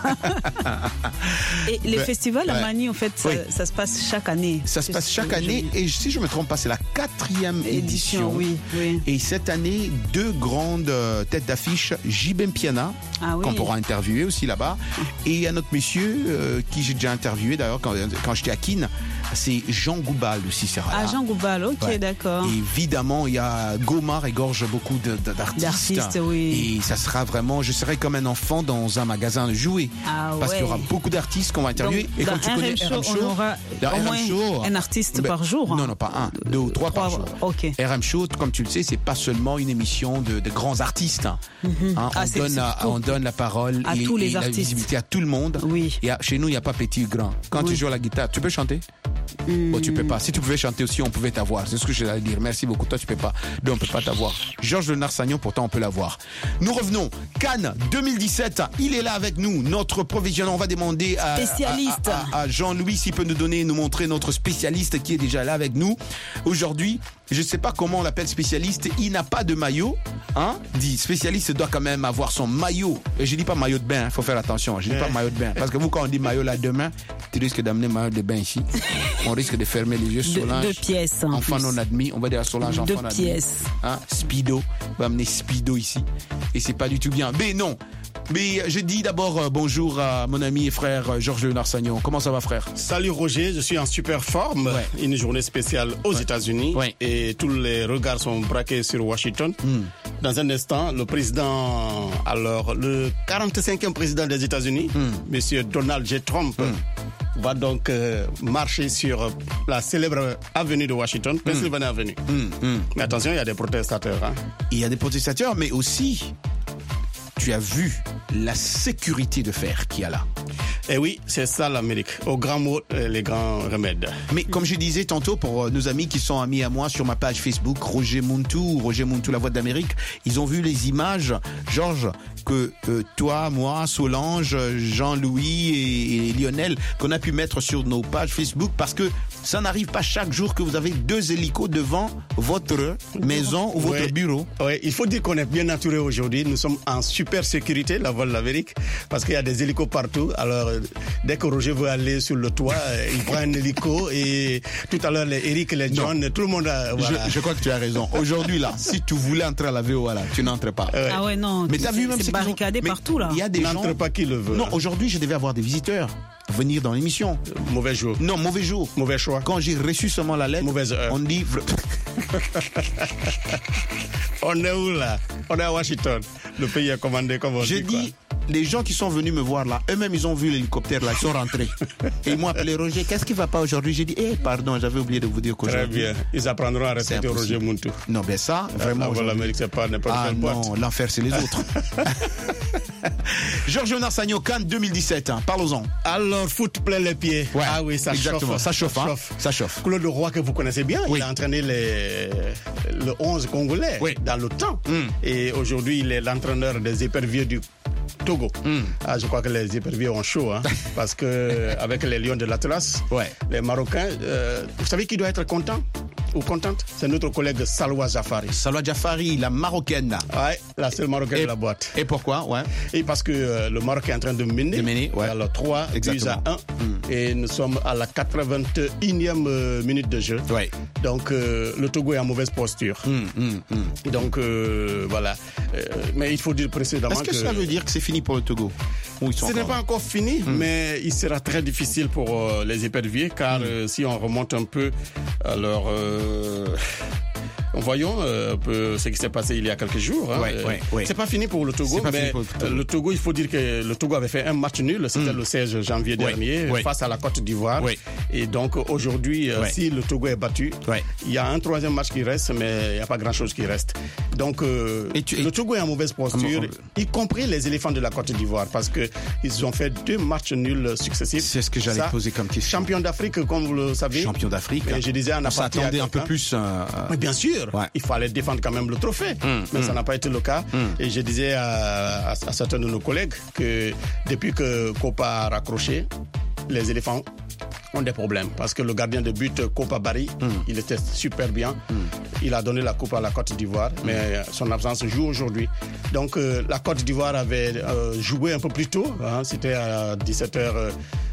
là. Et les ben, festivals à Mani, en fait, ça, oui. ça se passe chaque année. Ça se passe chaque année. Et si je ne me trompe pas, c'est la quatrième édition. édition oui, oui. Et cette année, deux grandes euh, têtes d'affiche, Jibem Piana, ah, oui. qu'on pourra interviewer aussi là-bas, et un autre monsieur euh, qui j'ai déjà interviewé d'ailleurs quand, quand j'étais à Keene, c'est Jean Goubal aussi sera là. Ah, Jean Goubal, ok, ouais. D'accord. Et évidemment, il y a Gomar égorge beaucoup de, de, d'artistes. D'artistes, oui. Et ça sera vraiment, je serai comme un enfant dans un magasin de jouets. Ah, parce ouais. qu'il y aura beaucoup d'artistes qu'on va interviewer. Donc, et comme tu connais R M R M Show, on aura dans au R M moins Show, un artiste ben, par jour. Non, non, pas un, deux ou trois, trois par jour. Ok. R M Show, comme tu le sais, c'est pas seulement une émission de, de grands artistes. Mm-hmm. Hein, ah, on, c'est, donne, c'est à, on donne la parole à et, tous les et artistes. la visibilité à tout le monde. Oui. Et à, chez nous, il n'y a pas petit ou grand. Quand oui. tu joues à la guitare, tu peux chanter? Mm. Bon, tu peux pas. Si tu pouvais chanter aussi, on pouvait t'avoir. C'est ce que je vais dire. Merci beaucoup. Toi, tu peux pas. Donc, on peut pas t'avoir. Georges Léonard-Sagnon, pourtant, on peut l'avoir. Nous revenons. Cannes deux mille dix-sept. Il est là avec nous. Notre provisionnaire. On va demander à, spécialiste. à, à, à Jean-Louis s'il peut nous donner, nous montrer notre spécialiste qui est déjà là avec nous. Aujourd'hui, je sais pas comment on l'appelle spécialiste. Il n'a pas de maillot. Hein? Dit, spécialiste doit quand même avoir son maillot. Et je dis pas maillot de bain. Il faut faire attention. Je dis pas maillot de bain. Parce que vous, quand on dit maillot là demain, tu risques d'amener maillot de bain ici. On risque de fermer les yeux. Solange. Deux pièces. En enfant plus. non admis. On va dire à Solange, enfant non admis. Deux pièces. Hein? Speedo. On va amener Speedo ici. Et c'est pas du tout bien. Mais non. Mais je dis d'abord euh, bonjour à mon ami et frère euh, Georges Léonard-Sagnon. Comment ça va, frère? Salut Roger, je suis en super forme. Ouais. Une journée spéciale aux ouais. États-Unis ouais. et tous les regards sont braqués sur Washington. Mm. Dans un instant, le président, alors le quarante-cinquième président des États-Unis, mm. Monsieur Donald J. Trump, mm. va donc euh, marcher sur la célèbre avenue de Washington, mm. Pennsylvania Avenue. Mm. Mm. Mais attention, il y a des protestateurs. Hein. Il y a des protestateurs, mais aussi, tu as vu la sécurité de fer qu'il y a là. Eh oui, c'est ça l'Amérique. Au grand mot, les grands remèdes. Mais comme je disais tantôt pour nos amis qui sont amis à moi sur ma page Facebook, Roger Muntu, Roger Muntu, la voix d'Amérique, ils ont vu les images, Georges, que euh, toi, moi, Solange, Jean-Louis et, et Lionel, qu'on a pu mettre sur nos pages Facebook parce que ça n'arrive pas chaque jour que vous avez deux hélicos devant votre maison ou votre ouais. bureau. Oui, il faut dire qu'on est bien entouré aujourd'hui. Nous sommes en super sécurité, la voix de l'Amérique, parce qu'il y a des hélicos partout. Alors, dès que Roger veut aller sur le toit, il prend un hélico et tout à l'heure, les Eric, les John, non. tout le monde a, voilà. je, je crois que tu as raison. Aujourd'hui, là, si tu voulais entrer à la V O A, là, tu n'entres pas. Ouais. Ah ouais, non. Mais t'as vu même c'est barricadé partout, là. Il y a des gens... N'entre pas qui le veut. Non, aujourd'hui, je devais avoir des visiteurs venir dans l'émission. Euh, mauvais jour. Non, mauvais jour. Mauvais choix. Quand j'ai reçu seulement la lettre, mauvaise heure. On dit... On est où, là? On est à Washington. Le pays est commandé, comme on je dit. Je dis... Les gens qui sont venus me voir là, eux-mêmes ils ont vu l'hélicoptère là, ils sont rentrés. Et ils m'ont appelé Roger, qu'est-ce qui va pas aujourd'hui? J'ai dit, eh pardon, j'avais oublié de vous dire qu'aujourd'hui. Très bien, ils apprendront à respecter Roger Muntu. Non, ben ça, vraiment. La l'Amérique, c'est pas n'importe ah, quelle boîte. Non, l'enfer c'est les autres. Georges Léonard-Sagnon, Cannes deux mille dix-sept, hein, parlons-en. Alors, foot plein les pieds. Ouais, ah oui, ça exactement. chauffe. Ça chauffe, ça hein. chauffe. Ça chauffe. Claude Roy, que vous connaissez bien, oui. il a entraîné les, le onze Congolais oui. dans le temps. Mm. Et aujourd'hui, il est l'entraîneur des éperviers du Togo. Mm. Ah, je crois que les éperviers ont chaud, hein, parce que avec les Lions de l'Atlas, ouais. les Marocains, euh, vous savez qui doit être content ou contente? C'est notre collègue Salwa Jafari. Salwa Jafari, la Marocaine. Ouais, la seule Marocaine et, de la boîte. Et pourquoi? Ouais. Et parce que euh, le Maroc est en train de mener. De mener, ouais. Alors trois buts à un. Mm. Et nous sommes à la quatre-vingt-unième euh, minute de jeu. Ouais. Donc euh, le Togo est en mauvaise posture. Mm, mm, mm. Et donc euh, voilà. Euh, mais il faut dire précédemment Est-ce que, que ça veut dire que c'est fini pour le Togo? Ou ils sont Ce n'est pas encore fini, mm. mais il sera très difficile pour euh, les éperviers, car mm. euh, si on remonte un peu, alors euh, voyons euh, un peu ce qui s'est passé il y a quelques jours. Hein. Ouais, ouais, ouais. C'est pas fini pour le Togo, mais le Togo. le Togo, il faut dire que le Togo avait fait un match nul, c'était mm. le seize janvier ouais, dernier, ouais. face à la Côte d'Ivoire. Ouais. Et donc aujourd'hui, ouais. si le Togo est battu, ouais. il y a un troisième match qui reste, mais il n'y a pas grand-chose qui reste. Donc euh, tu, le Togo est en mauvaise posture, y compris les éléphants de la Côte d'Ivoire, parce que ils ont fait deux matchs nuls successifs. C'est ce que j'allais te poser comme question. Champion d'Afrique, comme vous le savez. Champion d'Afrique. Et je disais, on, on s'attendait un peu plus. Euh... Mais bien sûr, ouais. il fallait défendre quand même le trophée, mmh, mais mmh. ça n'a pas été le cas. Mmh. Et je disais à, à, à certains de nos collègues que depuis que Copa a raccroché, les éléphants ont des problèmes, parce que le gardien de but Kopa Barry, mm. il était super bien. Mm. Il a donné la coupe à la Côte d'Ivoire, mm. mais son absence joue aujourd'hui. Donc euh, la Côte d'Ivoire avait euh, joué un peu plus tôt, hein, c'était à dix-sept heures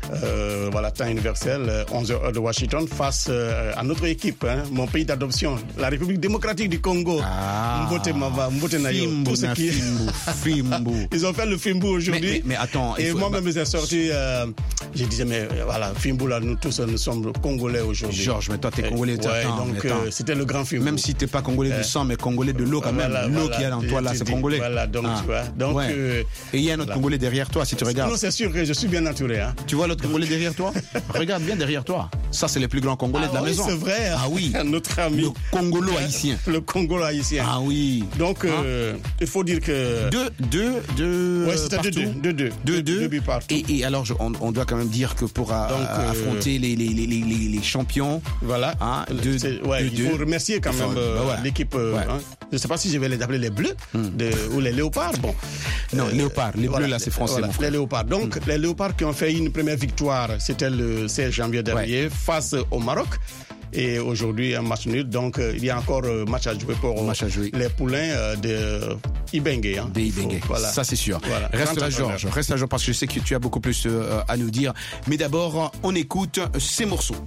euh, voilà, temps universel, onze heures de Washington, face euh, à notre équipe, hein, mon pays d'adoption, la République démocratique du Congo. Ah, Mbote Mava, Mbote Nayo, tout ce qui... Fimbu, Fimbu. Ils ont fait le Fimbu aujourd'hui. Mais, mais, mais attends, et faut... moi-même, j'ai sorti, euh, je disais, mais voilà, Fimbu, là, nous tous, nous sommes Congolais aujourd'hui. Georges, mais toi, t'es Congolais, ouais, attends, donc, attends. Euh, c'était le grand Fimbu. Même si t'es pas Congolais du sang, mais Congolais de l'eau quand même. Voilà, l'eau voilà, qu'il y a dans toi, là, c'est dis, Congolais. Voilà, donc, ah. tu vois. Donc, ouais. euh, et il y a un autre voilà. Congolais derrière toi, si tu regardes. Non, c'est sûr que je suis bien entouré. Hein. Tu vois l'autre Congolais derrière toi? Regarde bien derrière toi. Ça, c'est les plus grands Congolais ah, de la oui, maison. C'est vrai. Ah oui. Notre ami. Le Congolo-haïtien. Le Congolo-haïtien. Ah oui. Donc, euh, ah. il faut dire que... Deux, deux, deux. Oui, c'était deux, deux. Deux, deux. Deux, deux. deux partout. Et, et alors, je, on, on doit quand même dire que pour a, Donc, euh, affronter les, les, les, les, les champions... Voilà. Hein, deux, ouais, deux, il faut deux. remercier quand même euh, bah, voilà. l'équipe... Euh, ouais. hein. Je ne sais pas si je vais les appeler les bleus hmm. de, ou les léopards. Bon. Non, euh, léopards. Les voilà, bleus, là, c'est français. Voilà, les léopards. Donc, hmm. les léopards qui ont fait une première victoire, c'était le seize janvier dernier, ouais. face au Maroc. Et aujourd'hui, un match nul. Donc, euh, il y a encore un euh, match à jouer pour euh, à jouer. les poulains euh, de Ibengue. Hein. De Ibengue. Voilà. Ça, c'est sûr. Voilà. Reste là, Georges. Reste là, Georges, parce que je sais que tu as beaucoup plus euh, à nous dire. Mais d'abord, on écoute ces morceaux.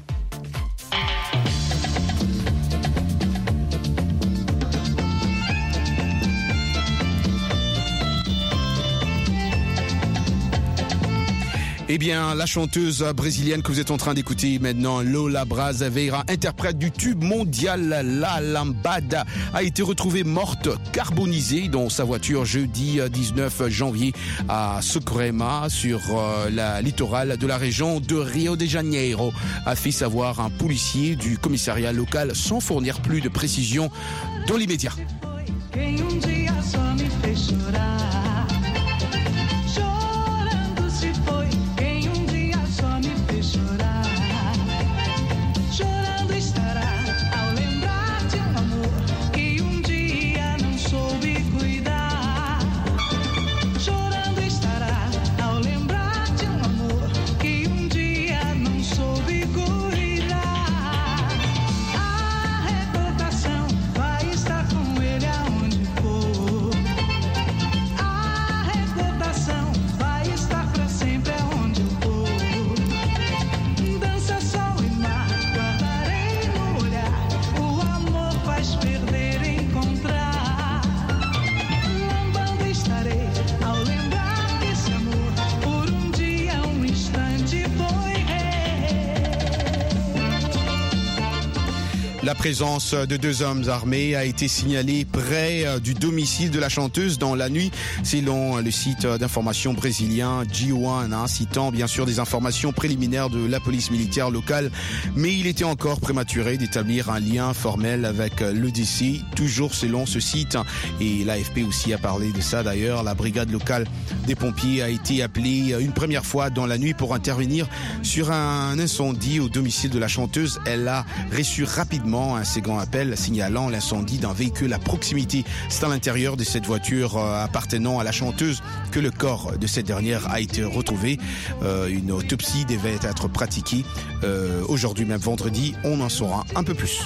Eh bien, la chanteuse brésilienne que vous êtes en train d'écouter maintenant, Lola Brazaveira, interprète du tube mondial La Lambada, a été retrouvée morte, carbonisée dans sa voiture jeudi dix-neuf janvier à Sucurema, sur euh, la littorale de la région de Rio de Janeiro, a fait savoir un policier du commissariat local sans fournir plus de précisions dans l'immédiat. La présence de deux hommes armés a été signalée près du domicile de la chanteuse dans la nuit, selon le site d'information brésilien G un, hein, citant bien sûr des informations préliminaires de la police militaire locale, mais il était encore prématuré d'établir un lien formel avec le décès, toujours selon ce site. Et l'A F P aussi a parlé de ça d'ailleurs. La brigade locale des pompiers a été appelée une première fois dans la nuit pour intervenir sur un incendie au domicile de la chanteuse. Elle a reçu rapidement un second appel signalant l'incendie d'un véhicule à proximité. C'est à l'intérieur de cette voiture euh, appartenant à la chanteuse que le corps de cette dernière a été retrouvé. Euh, une autopsie devait être pratiquée euh, aujourd'hui, même vendredi. On en saura un peu plus.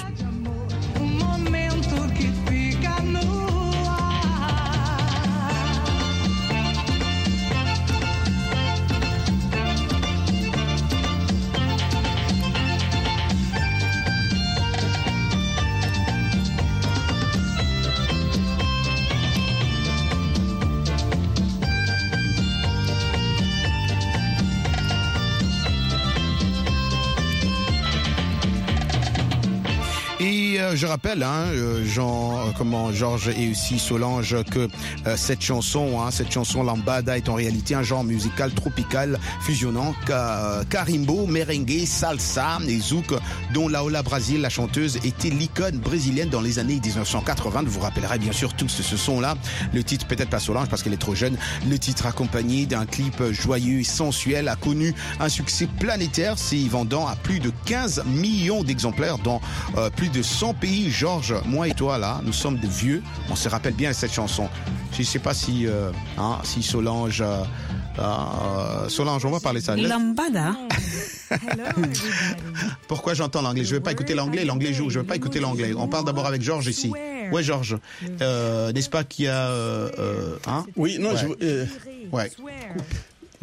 Je rappelle, hein, Jean, comment Georges et aussi Solange, que euh, cette chanson, hein, cette chanson Lambada est en réalité un genre musical tropical fusionnant ca, carimbo, merengue, salsa et zouk, dont Laola Brasil, la chanteuse, était l'icône brésilienne dans les années dix-neuf cent quatre-vingts. Vous vous rappellerez bien sûr tous ce son-là. Le titre, peut-être pas Solange parce qu'elle est trop jeune, le titre accompagné d'un clip joyeux et sensuel a connu un succès planétaire, s'y vendant à plus de quinze millions d'exemplaires dans euh, plus de cent pays. Georges, moi et toi là, nous sommes des vieux, on se rappelle bien de cette chanson. Je ne sais pas si, euh, hein, si Solange, euh, euh, Solange, on va parler de ça. Lambada. Pourquoi j'entends l'anglais? Je ne vais pas écouter l'anglais, l'anglais joue, je ne vais pas écouter l'anglais. On parle d'abord avec Georges ici. Ouais, Georges, euh, n'est-ce pas qu'il y a... Euh, euh, hein oui, non, ouais. je... Euh... Ouais. Ouais.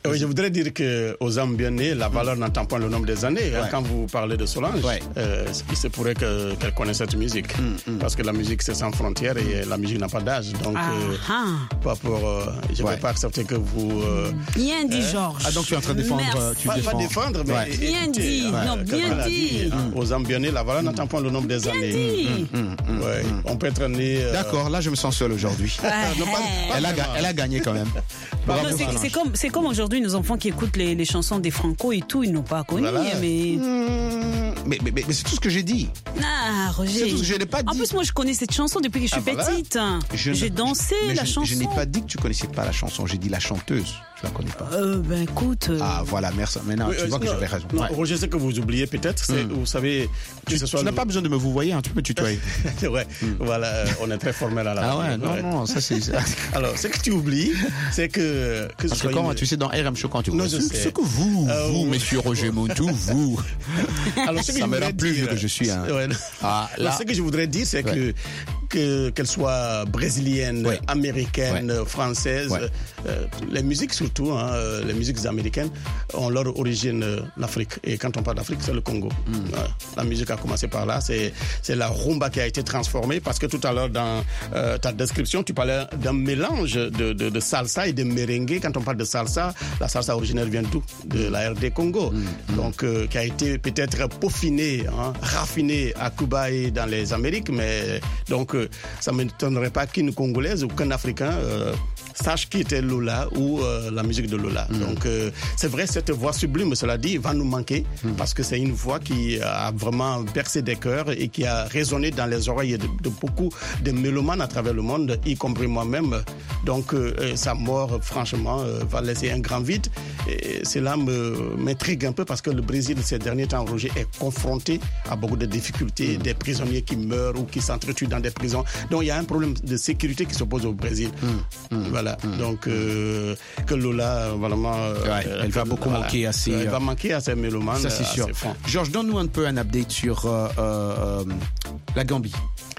Oui, je voudrais dire qu'aux hommes bien nés, la valeur mmh. n'entend pas le nombre des années. Ouais. Hein, quand vous parlez de Solange, ouais. euh, il se pourrait que, qu'elle connaisse cette musique. Mmh, mmh. Parce que la musique, c'est sans frontières et la musique n'a pas d'âge. Donc, ah, euh, ah. pas pour, euh, je ne ouais. peux pas accepter que vous... Euh, bien dit, euh, Georges. Ah, donc tu es en train de défendre... Tu pas, défends. pas défendre, mais... Ouais. Bien écoutez, dit, hein, non, bien dit. dit hein, mmh. Aux hommes bien nés, la valeur mmh. n'entend pas le nombre des bien années. Dit. Mmh, mmh, ouais. mmh. On peut être né... Euh... D'accord, là, je me sens seul aujourd'hui. non, pas, pas elle, a, elle a gagné quand même. Non, c'est, c'est, comme, c'est comme aujourd'hui, nos enfants qui écoutent les, les chansons des Franco et tout, ils n'ont pas connu. Voilà. Mais... Mmh, mais, mais, mais, mais c'est tout ce que j'ai dit. Ah, Roger. C'est tout ce que je n'ai pas dit. En plus, moi, je connais cette chanson depuis que je suis ah, petite. Voilà. Je j'ai dansé je, la je, chanson. Je n'ai pas dit que tu connaissais pas la chanson, j'ai dit la chanteuse. Je la connais pas. Euh, ben écoute. Euh... Ah voilà, merci. Maintenant, oui, tu euh, vois que non, j'avais raison. Non, ouais. Roger, ce que vous oubliez peut-être, c'est, mm. vous savez, que tu, ce soit. Tu le... n'as pas besoin de me vous voyer, hein, tu peux tutoyer. ouais, mm. voilà, on est très formel à la. Ah ouais, non, ouais. non, ça c'est. Alors, ce que tu oublies, c'est que. que Parce que quand une... tu sais dans R M Show quand tu. Non, je sais. Ce que vous, euh, vous, Monsieur Roger Montou, vous. Alors, ce que ça me rend plus vieux que je suis. Hein. Ouais, ah, là. Ce que je voudrais dire, c'est que. Que, qu'elle soit brésilienne, ouais. américaine, ouais. française, ouais. Euh, les musiques surtout, hein, les musiques américaines ont leur origine euh, l'Afrique. Et quand on parle d'Afrique, c'est le Congo. Mm. Euh, la musique a commencé par là. C'est, c'est la rumba qui a été transformée parce que tout à l'heure dans euh, ta description, tu parlais d'un mélange de, de, de salsa et de merengue. Quand on parle de salsa, la salsa originaire vient d'où? De la R D Congo. Mm. Donc, euh, qui a été peut-être peaufinée, hein, raffinée à Cuba et dans les Amériques, mais donc ça ne m'étonnerait pas qu'une Congolaise ou qu'un Africain euh, sache qui était Lola ou euh, la musique de Lola. Mm. Donc euh, c'est vrai, cette voix sublime, cela dit, va nous manquer mm. parce que c'est une voix qui a vraiment bercé des cœurs et qui a résonné dans les oreilles de, de beaucoup de mélomanes à travers le monde, y compris moi-même. Donc euh, sa mort, franchement, euh, va laisser un grand vide. Et cela me, m'intrigue un peu parce que le Brésil, ces derniers temps, Roger, est confronté à beaucoup de difficultés, mm. des prisonniers qui meurent ou qui s'entretuent dans des prisons. Donc il y a un problème de sécurité qui se pose au Brésil. Mm. Mm. Voilà. Mm. Donc euh, que Lola, vraiment, ouais, euh, elle va beaucoup voilà, manquer à ses. Elle va manquer à ses mélomanes. Ça c'est sûr. Georges, donne-nous un peu un update sur euh, euh, la Gambie.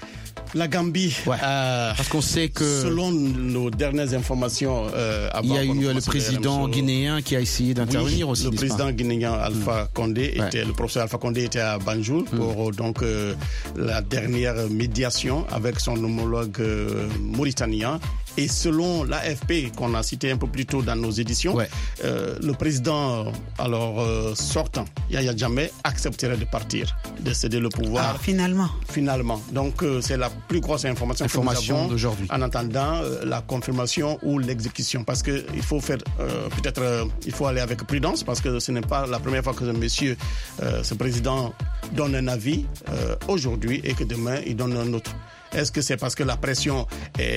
La Gambie, ouais. euh, parce qu'on sait que selon nos dernières informations, euh, il y a eu le président guinéen qui a essayé d'intervenir oui, aussi. Le président guinéen Alpha mmh. Condé était, ouais. le professeur Alpha Condé était à Banjul mmh. pour donc euh, la dernière médiation avec son homologue euh, mauritanien. Et selon l'A F P qu'on a cité un peu plus tôt dans nos éditions, ouais. euh, le président alors euh, sortant, Yahya Jammeh, accepterait de partir, de céder le pouvoir. Ah, finalement. Finalement. Donc euh, c'est la plus grosse information, information que nous avons d'aujourd'hui. En attendant euh, la confirmation ou l'exécution, parce que il faut faire euh, peut-être euh, il faut aller avec prudence parce que ce n'est pas la première fois que ce monsieur, euh, ce président donne un avis euh, aujourd'hui et que demain il donne un autre. Est-ce que c'est parce que la pression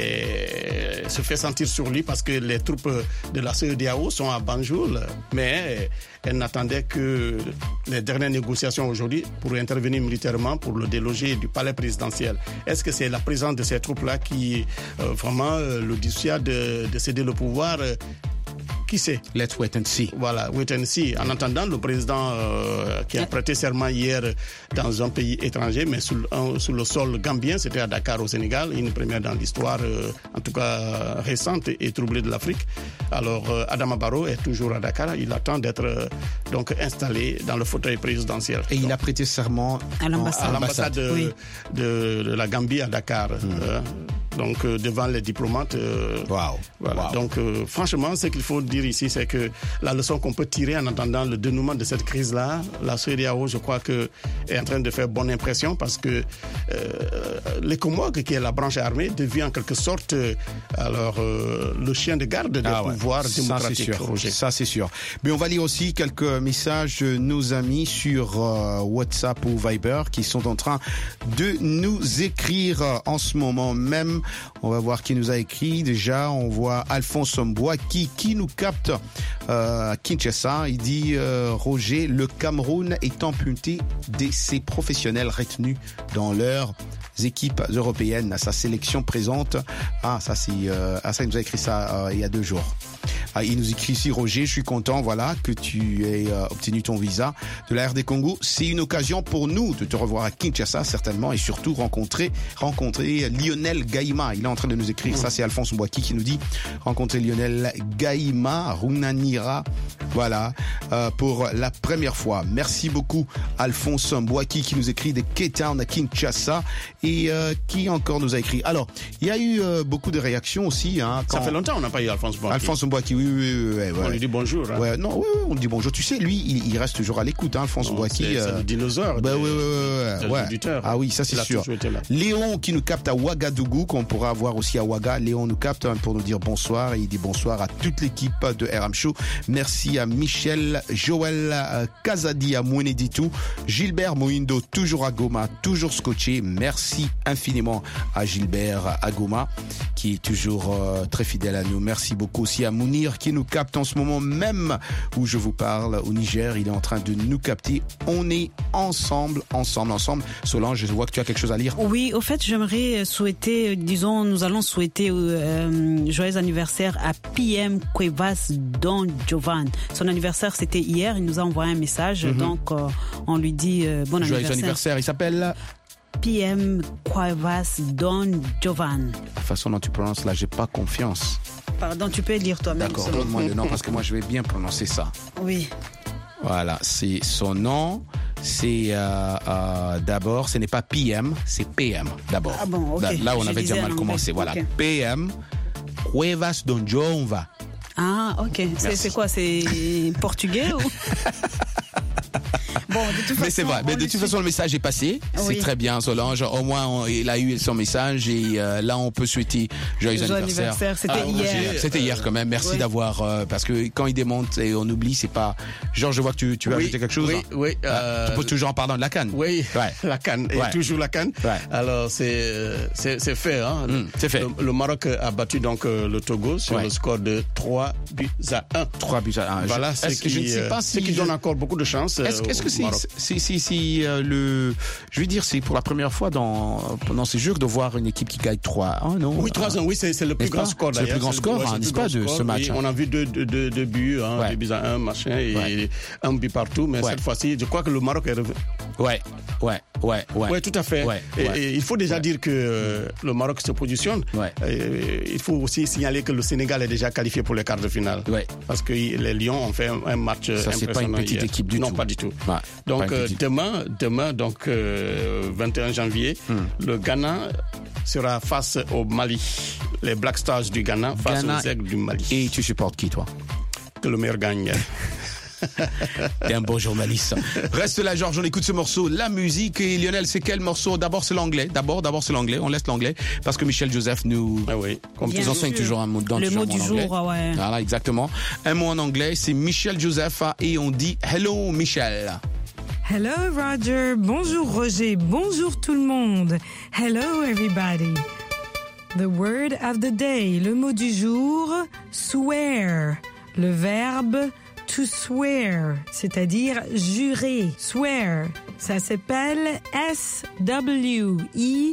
est, se fait sentir sur lui parce que les troupes de la C E D A O sont à Banjul, mais elle n'attendait que les dernières négociations aujourd'hui pour intervenir militairement pour le déloger du palais présidentiel. Est-ce que c'est la présence de ces troupes-là qui euh, vraiment euh, le dissuade de, de céder le pouvoir euh, Qui sait? Let's wait and see. Voilà, wait and see. En attendant, le président euh, qui a prêté serment hier dans un pays étranger, mais sous, un, sous le sol gambien, c'était à Dakar au Sénégal, une première dans l'histoire, euh, en tout cas récente et troublée de l'Afrique. Alors, euh, Adama Barrow est toujours à Dakar. Il attend d'être euh, donc installé dans le fauteuil présidentiel. Et donc, il a prêté serment à l'ambassade, à l'ambassade de, oui. de, de la Gambie à Dakar. Mmh. Euh, donc euh, devant les diplomates. Euh, wow. Voilà. Wow. Donc euh, franchement, ce qu'il faut dire ici, c'est que la leçon qu'on peut tirer en attendant le dénouement de cette crise-là, la C E D A O, je crois que est en train de faire bonne impression parce que euh, l'ECOMOG, qui est la branche armée, devient en quelque sorte euh, alors euh, le chien de garde des ah ouais. pouvoirs ça, démocratiques. C'est sûr. Ça c'est sûr. Mais on va lire aussi quelques messages de nos amis sur euh, WhatsApp ou Viber qui sont en train de nous écrire en ce moment même. On va voir qui nous a écrit. Déjà, on voit Alphonse Mboua qui, qui nous capte euh, à Kinshasa. Il dit euh, Roger, le Cameroun est amputé de ses professionnels retenus dans leurs équipes européennes à sa sélection présente. Ah, ça, c'est, euh, ah, ça il nous a écrit ça euh, il y a deux jours. Ah, il nous écrit ici, Roger, je suis content, voilà, que tu aies euh, obtenu ton visa de la R D Congo. C'est une occasion pour nous de te revoir à Kinshasa, certainement, et surtout rencontrer, rencontrer Lionel Gaïma. Il est en train de nous écrire, mmh. ça c'est Alphonse Mbouaki qui nous dit, rencontrer Lionel Gaïma, Runanira, voilà, euh, pour la première fois. Merci beaucoup, Alphonse Mbouaki, qui nous écrit de K-Town à Kinshasa, et euh, qui encore nous a écrit. Alors, il y a eu euh, beaucoup de réactions aussi. Hein, quand... Ça fait longtemps qu'on n'a pas eu Alphonse Mbouaki. Alphonse Mbouaki, oui, oui, oui. oui, oui on lui dit bonjour. Hein. Ouais, non, oui, oui, on lui dit bonjour. Tu sais, lui, il, il reste toujours à l'écoute, hein, Alphonse Mbouaki. C'est euh... le dinosaure. Bah, des, oui, oui, oui, ouais. ouais. Ah oui, ça c'est sûr. Léon qui nous capte à Ouagadougou, qu'on pourra voir aussi à Ouaga. Léon nous capte hein, pour nous dire bonsoir, et il dit bonsoir à toute l'équipe de R M Show. Merci à Michel, Joël Kazadi à Moueneditou, Gilbert Moindo, toujours à Goma, toujours scotché. Merci infiniment à Gilbert à Goma, qui est toujours euh, très fidèle à nous. Merci beaucoup aussi à Mounir qui nous capte en ce moment même où je vous parle au Niger. Il est en train de nous capter. On est ensemble, ensemble, ensemble. Solange, je vois que tu as quelque chose à lire. Oui, au fait, j'aimerais souhaiter, disons, nous allons souhaiter euh, joyeux anniversaire à P M Cuevas Don Jovan. Son anniversaire, c'était hier. Il nous a envoyé un message. Mm-hmm. Donc, euh, on lui dit euh, bon joyeux anniversaire. anniversaire. Il s'appelle P M Cuevas Don Jovan. La façon dont tu prononces là, j'ai pas confiance. Pardon, tu peux lire toi-même. D'accord, donne-moi le nom parce que moi, je vais bien prononcer ça. Oui. Voilà, c'est son nom. C'est euh, euh, d'abord, ce n'est pas P M, c'est P M d'abord. Ah bon, ok. Là, là on je avait déjà mal commencé. Voilà, okay. P M Cuevas Don Jovan. Ah, ok. C'est, c'est quoi? C'est portugais ou? Bon, de toute façon, mais c'est vrai, mais de toute suit... façon le message est passé, oui. C'est très bien Solange, au moins on, il a eu son message et euh, là on peut souhaiter joyeux anniversaire. anniversaire. C'était ah, hier. C'était hier quand même, merci oui. d'avoir, euh, parce que quand il démonte et on oublie, c'est pas... Georges, je vois que tu, tu veux oui, ajouter quelque chose. Oui, hein? oui. Euh... Tu poses toujours en parlant de la canne. Oui, ouais. La canne, et ouais. toujours la canne. Ouais. Alors c'est, c'est, c'est fait. Hein. Mmh, c'est fait. Le, le Maroc a battu donc le Togo sur ouais. le score de trois buts à un. trois buts à un. Voilà, je, c'est qui, je ne sais pas si... qui je... donne encore beaucoup de chance. Est-ce, est-ce que c'est, c'est, c'est, c'est euh, le, je veux dire, c'est pour la première fois dans pendant ces Jeux de voir une équipe qui gagne trois un, non? Oui, trois un, oui, c'est, c'est le plus grand score. C'est le plus grand score, hein, n'est-ce pas, de ce match? On a vu deux, deux, deux, deux buts, hein, ouais. deux buts à un, machin, et ouais. un but partout, mais ouais. cette fois-ci, je crois que le Maroc est revenu. Ouais, ouais, ouais, ouais. Ouais, tout à fait. Ouais, et, ouais. et il faut déjà ouais. dire que euh, le Maroc se positionne. Ouais. Et, il faut aussi signaler que le Sénégal est déjà qualifié pour les quarts de finale. Ouais. Parce que les Lions ont fait un, un match ça, impressionnant. C'est pas une petite hier. équipe du non, tout. Non, pas du tout. Ouais. Donc euh, demain, demain, donc euh, vingt et un janvier, hmm. le Ghana sera face au Mali. Les Black Stars du Ghana face Ghana aux Aigles du Mali. Et tu supportes qui, toi? Que le meilleur gagne. T'es un bon journaliste. Reste là, Georges, on écoute ce morceau, la musique. Et Lionel, c'est quel morceau? D'abord, c'est l'anglais. D'abord, d'abord, c'est l'anglais. On laisse l'anglais parce que Michel Joseph nous, ah oui, comme nous enseigne toujours un mot dans le mot du jour. Ah ouais. Voilà, exactement. Un mot en anglais, c'est Michel Joseph et on dit hello, Michel. Hello, Roger. Bonjour, Roger. Bonjour, tout le monde. Hello, everybody. The word of the day. Le mot du jour, swear. Le verbe to swear, c'est-à-dire jurer. Swear, ça s'appelle S W E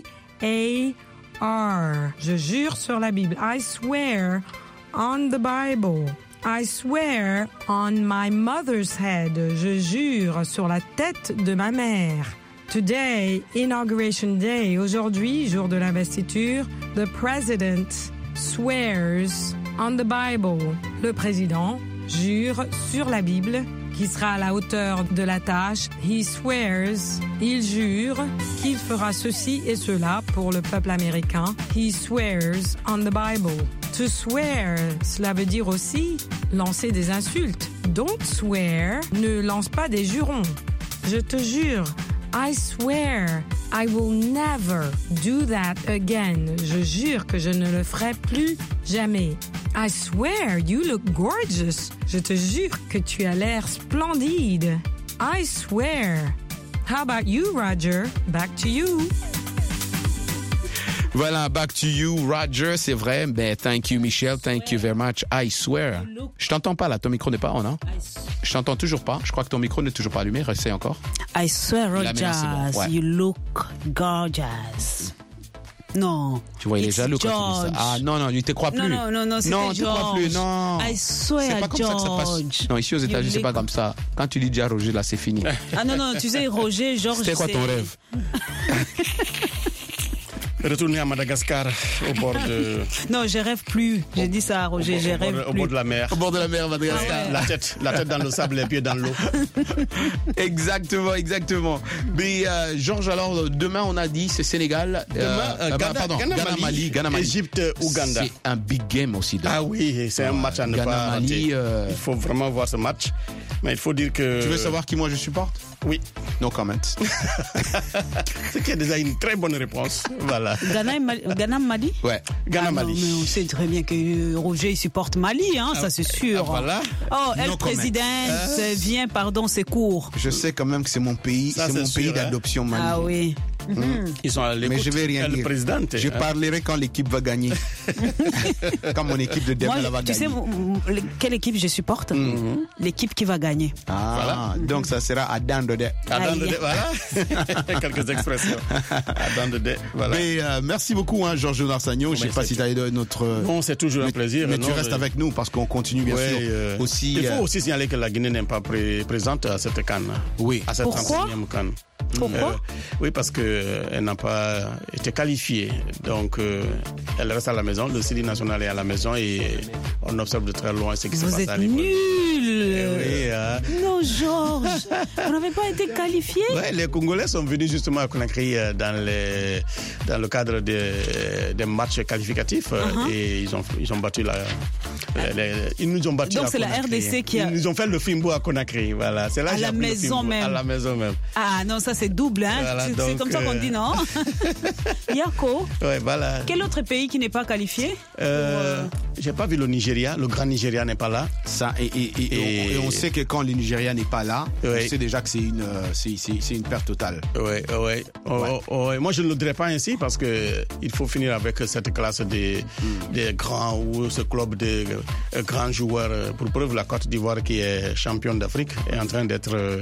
A R. Je jure sur la Bible. I swear on the Bible. I swear on my mother's head. Je jure sur la tête de ma mère. Today, Inauguration Day. Aujourd'hui, jour de l'investiture, the president swears on the Bible. Le président jure sur la Bible, qui sera à la hauteur de la tâche. He swears, il jure qu'il fera ceci et cela pour le peuple américain. He swears on the Bible. To swear, cela veut dire aussi lancer des insultes. Don't swear, ne lance pas des jurons. Je te jure, I swear, I will never do that again. Je jure que je ne le ferai plus jamais. I swear, you look gorgeous. Je te jure que tu as l'air splendide. I swear. How about you, Roger? Back to you. Voilà, back to you, Roger, c'est vrai. Ben, thank you, Michel. Thank you very much. I swear. Je t'entends pas, là. Ton micro n'est pas on, hein? Je t'entends toujours pas. Je crois que ton micro n'est toujours pas allumé. Restez encore. I swear, Roger, bon. Ouais. you look gorgeous. Non. Tu vois, il est It's jaloux quand George. tu dis ça. Ah non, non, il ne te croit plus. Non, non, non, non, non, tu ne crois plus, non. I swear, c'est pas comme George. ça que ça passe. Non, ici aux États-Unis, c'est pas comme ça. Quand tu dis déjà Roger, là, c'est fini. Ah non, non, tu sais, Roger, Georges. C'était quoi ton rêve? Retourner à Madagascar, au bord de... Non, je rêve plus. J'ai dit ça à Roger, je rêve au plus. Au bord de la mer. Au bord de la mer, Madagascar. Ah ouais. La tête, la tête dans le sable, les pieds dans l'eau. Exactement, exactement. Mais euh, Georges, alors, demain, on a dit, c'est Sénégal. Demain, euh, euh, Ghana, pardon, Ghana, Ghana, Mali, Mali, Ghana, Mali. Égypte, Ouganda. C'est un big game aussi. Ah oui, c'est un match à ne Ghana, pas Mali, rater. euh... Il faut vraiment voir ce match. Mais il faut dire que... Tu veux savoir qui moi je supporte? Oui. No comment. Ce qui est déjà une très bonne réponse. Voilà. Ghana, Mali, Ghana Mali Ouais. Ghana ah Mali. Non, mais on sait très bien que Roger il supporte Mali, hein, ah, ça c'est sûr. Ah, voilà. Oh, elle no présidente, euh... vient, pardon, c'est court. Je sais quand même que c'est mon pays, c'est mon sûr, pays hein? d'adoption Mali. Ah oui. Mmh. Ils sont à l'écoute. Mais je vais rien dire. Je hein? parlerai quand l'équipe va gagner. Quand mon équipe de demain va tu gagner. Tu sais quelle équipe je supporte? Mmh. L'équipe qui va gagner. Ah, voilà. Donc ça sera à Dandodé. À Dandodé, voilà. Quelques expressions. À Dandodé, voilà. Mais euh, merci beaucoup, hein, Georges Narsagno. Oh, je ne sais pas si tu as notre. Bon, c'est toujours mais, un plaisir. Mais non, tu restes mais... avec nous parce qu'on continue bien ouais, sûr. Euh, aussi, il faut euh... aussi signaler que la Guinée n'est pas pré présente à cette CAN. Oui. À cette trente-et-unième CAN. Pourquoi? euh, Oui, parce qu'elle euh, n'a pas été qualifiée. Donc, euh, elle reste à la maison. Le C D national est à la maison et on observe de très loin ce qui se passe. Vous êtes nuls oui, euh... Non, Georges, vous n'avez pas été qualifié? Ouais, les Congolais sont venus justement à Conakry dans, les, dans le cadre des, des matchs qualificatifs uh-huh. et ils ont, ils ont battu la... Les, les, ils nous ont battu. Donc c'est la R D C qui a... Ils nous ont fait le fimbo à Conakry, voilà. C'est là à la maison même. À la maison même. Ah non, ça c'est double, hein. Voilà, c'est, c'est comme ça qu'on dit, non? Yako. Ouais, voilà. Quel autre pays qui n'est pas qualifié? euh, pour... J'ai pas vu le Nigeria. Le grand Nigeria n'est pas là. Ça et, et, et, et... et on sait que quand le Nigeria n'est pas là, ouais. on sait déjà que c'est une c'est, c'est, c'est une perte totale. Ouais, ouais. ouais. Oh, oh, moi je ne le dirais pas ainsi parce que il faut finir avec cette classe des mm. des grands ou ce club des euh, grands joueurs. Pour preuve, la Côte d'Ivoire qui est championne d'Afrique est en train d'être euh,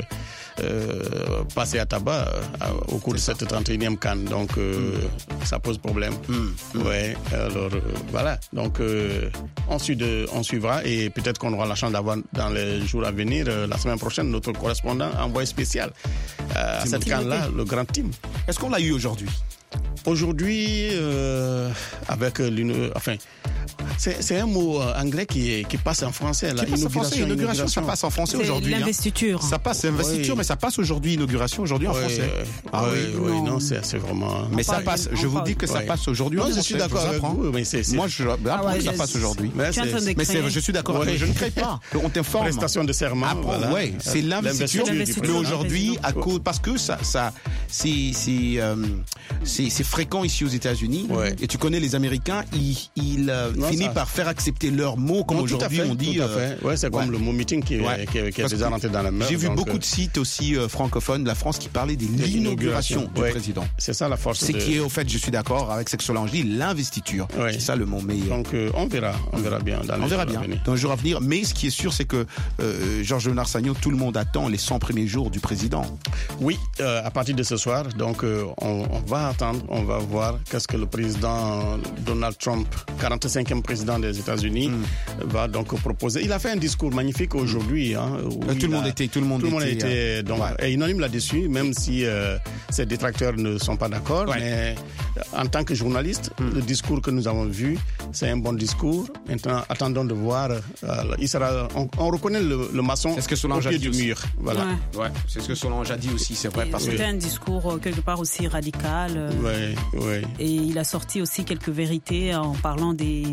Euh, passé à tabac euh, au cours c'est de cette trente et unième CAN. Donc, euh, mm. ça pose problème. Mm. Ouais, alors, euh, voilà. Donc, euh, on, suit de, on suivra et peut-être qu'on aura la chance d'avoir dans les jours à venir, euh, la semaine prochaine, notre correspondant envoyé spécial euh, à cette CAN-là, le grand team. Est-ce qu'on l'a eu aujourd'hui? Aujourd'hui, euh, avec l'une... Enfin, c'est, c'est un mot anglais qui, qui passe en français. Là. Qui passe en français. Inauguration, inauguration, ça passe en français c'est aujourd'hui. L'investiture. Hein. Ça passe, investiture, oui. mais ça passe aujourd'hui, inauguration aujourd'hui en oui, français. Euh, ah oui, oui, oui, non, c'est, c'est vraiment... Mais ça passe, je vous dis que ça passe aujourd'hui en français. Je suis d'accord avec vous, mais c'est... c'est... Moi, je ah ouais, ça passe aujourd'hui. Mais, c'est, c'est, mais c'est, je suis d'accord avec vous, je ne crée pas. On t'informe. Prestation de serment, Après, voilà. Oui, c'est l'investiture. Mais aujourd'hui, à cause, parce que ça, ça, c'est, c'est, euh, c'est, c'est fréquent ici aux États-Unis. Ouais. Et tu connais les Américains, ils, ils euh, non, finissent ça. par faire accepter leurs mots, comme non, aujourd'hui fait, on dit. Tout à fait. Ouais, c'est comme ouais. le mot meeting qui, ouais. qui, qui est déjà rentré dans la mœurs. J'ai vu donc, beaucoup de sites aussi euh, francophones de la France qui parlaient de l'inauguration du ouais. président. C'est ça la force. C'est de... qui est, au fait, je suis d'accord avec ce que Solange dit, l'investiture. Ouais. C'est ça le mot meilleur. Donc euh, on verra, on verra bien dans les on verra bien dans les jours à venir. Mais ce qui est sûr, c'est que euh, Georges Narsagno, tout le monde attend les cent premiers jours du président. Oui, euh, à partir de ce soir, donc euh, on, on va attendre, on va voir qu'est-ce que le président Donald Trump, quarante-cinquième président des États-Unis, mm. va donc proposer. Il a fait un discours magnifique aujourd'hui. Hein, tout, le a, monde était, tout le monde tout le monde était, était euh, donc, ouais. unanime là-dessus, même si euh, ses détracteurs ne sont pas d'accord. Ouais. Mais en tant que journaliste, mm. le discours que nous avons vu, c'est un bon discours. Maintenant, attendons de voir. Euh, il sera, on, on reconnaît le, le maçon c'est ce que Solange au pied a dit du mur. Voilà. Ouais. Ouais. C'est ce que Solange a dit aussi, c'est vrai. Parce c'était que... un discours quelque part aussi radical. Euh, ouais, ouais. Et il a sorti aussi quelques vérités en parlant des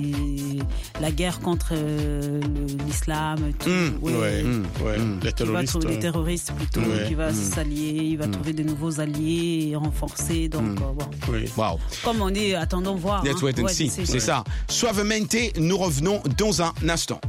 la guerre contre euh, l'islam, tout. Mmh, oui. ouais, mmh, ouais. Mmh. Les terroristes. Trouver, les terroristes plutôt, ouais. qui va mmh. s'allier, il va mmh. trouver de nouveaux alliés et renforcer. Donc, mmh. euh, bon. Oui. Wow. Comme on dit, attendons voir. Let's hein. wait and ouais, see. C'est, c'est ça. Suavemente, nous revenons dans un instant.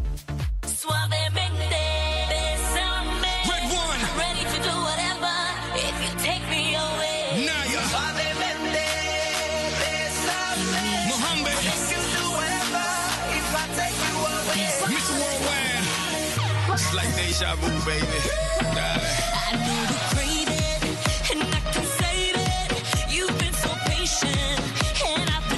Like deja vu, baby. I know you crave it, and I can save it. You've been so patient, and I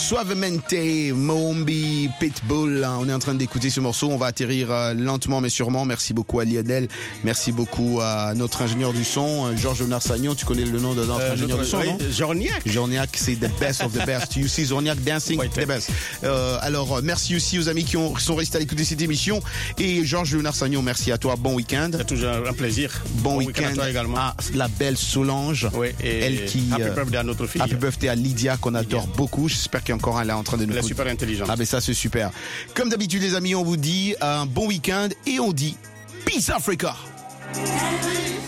Suavemente, Mombi, Pitbull. On est en train d'écouter ce morceau. On va atterrir euh, lentement mais sûrement. Merci beaucoup à Lionel. Merci beaucoup à notre ingénieur du son, euh, Georges Narsagnon. Tu connais le nom de notre euh, ingénieur du son, oui, non? Jorniak. Jorniak, c'est the best of the best. You see Jorniak dancing, ouais, the best. Euh, alors, merci aussi aux amis qui, ont, qui sont restés à l'écouter cette émission. Et Georges Narsagnon, merci à toi. Bon week-end. C'est toujours un plaisir. Bon, bon week-end, week-end à toi également. À la belle Solange. Oui, et elle qui, happy birthday à notre fille. Happy birthday à Lydia qu'on adore Lydia. beaucoup. J'espère qu'il y a encore un là en train de nous. Elle est super intelligente. Ah ben ça c'est super. Comme d'habitude les amis, on vous dit un bon week-end et on dit Peace Africa.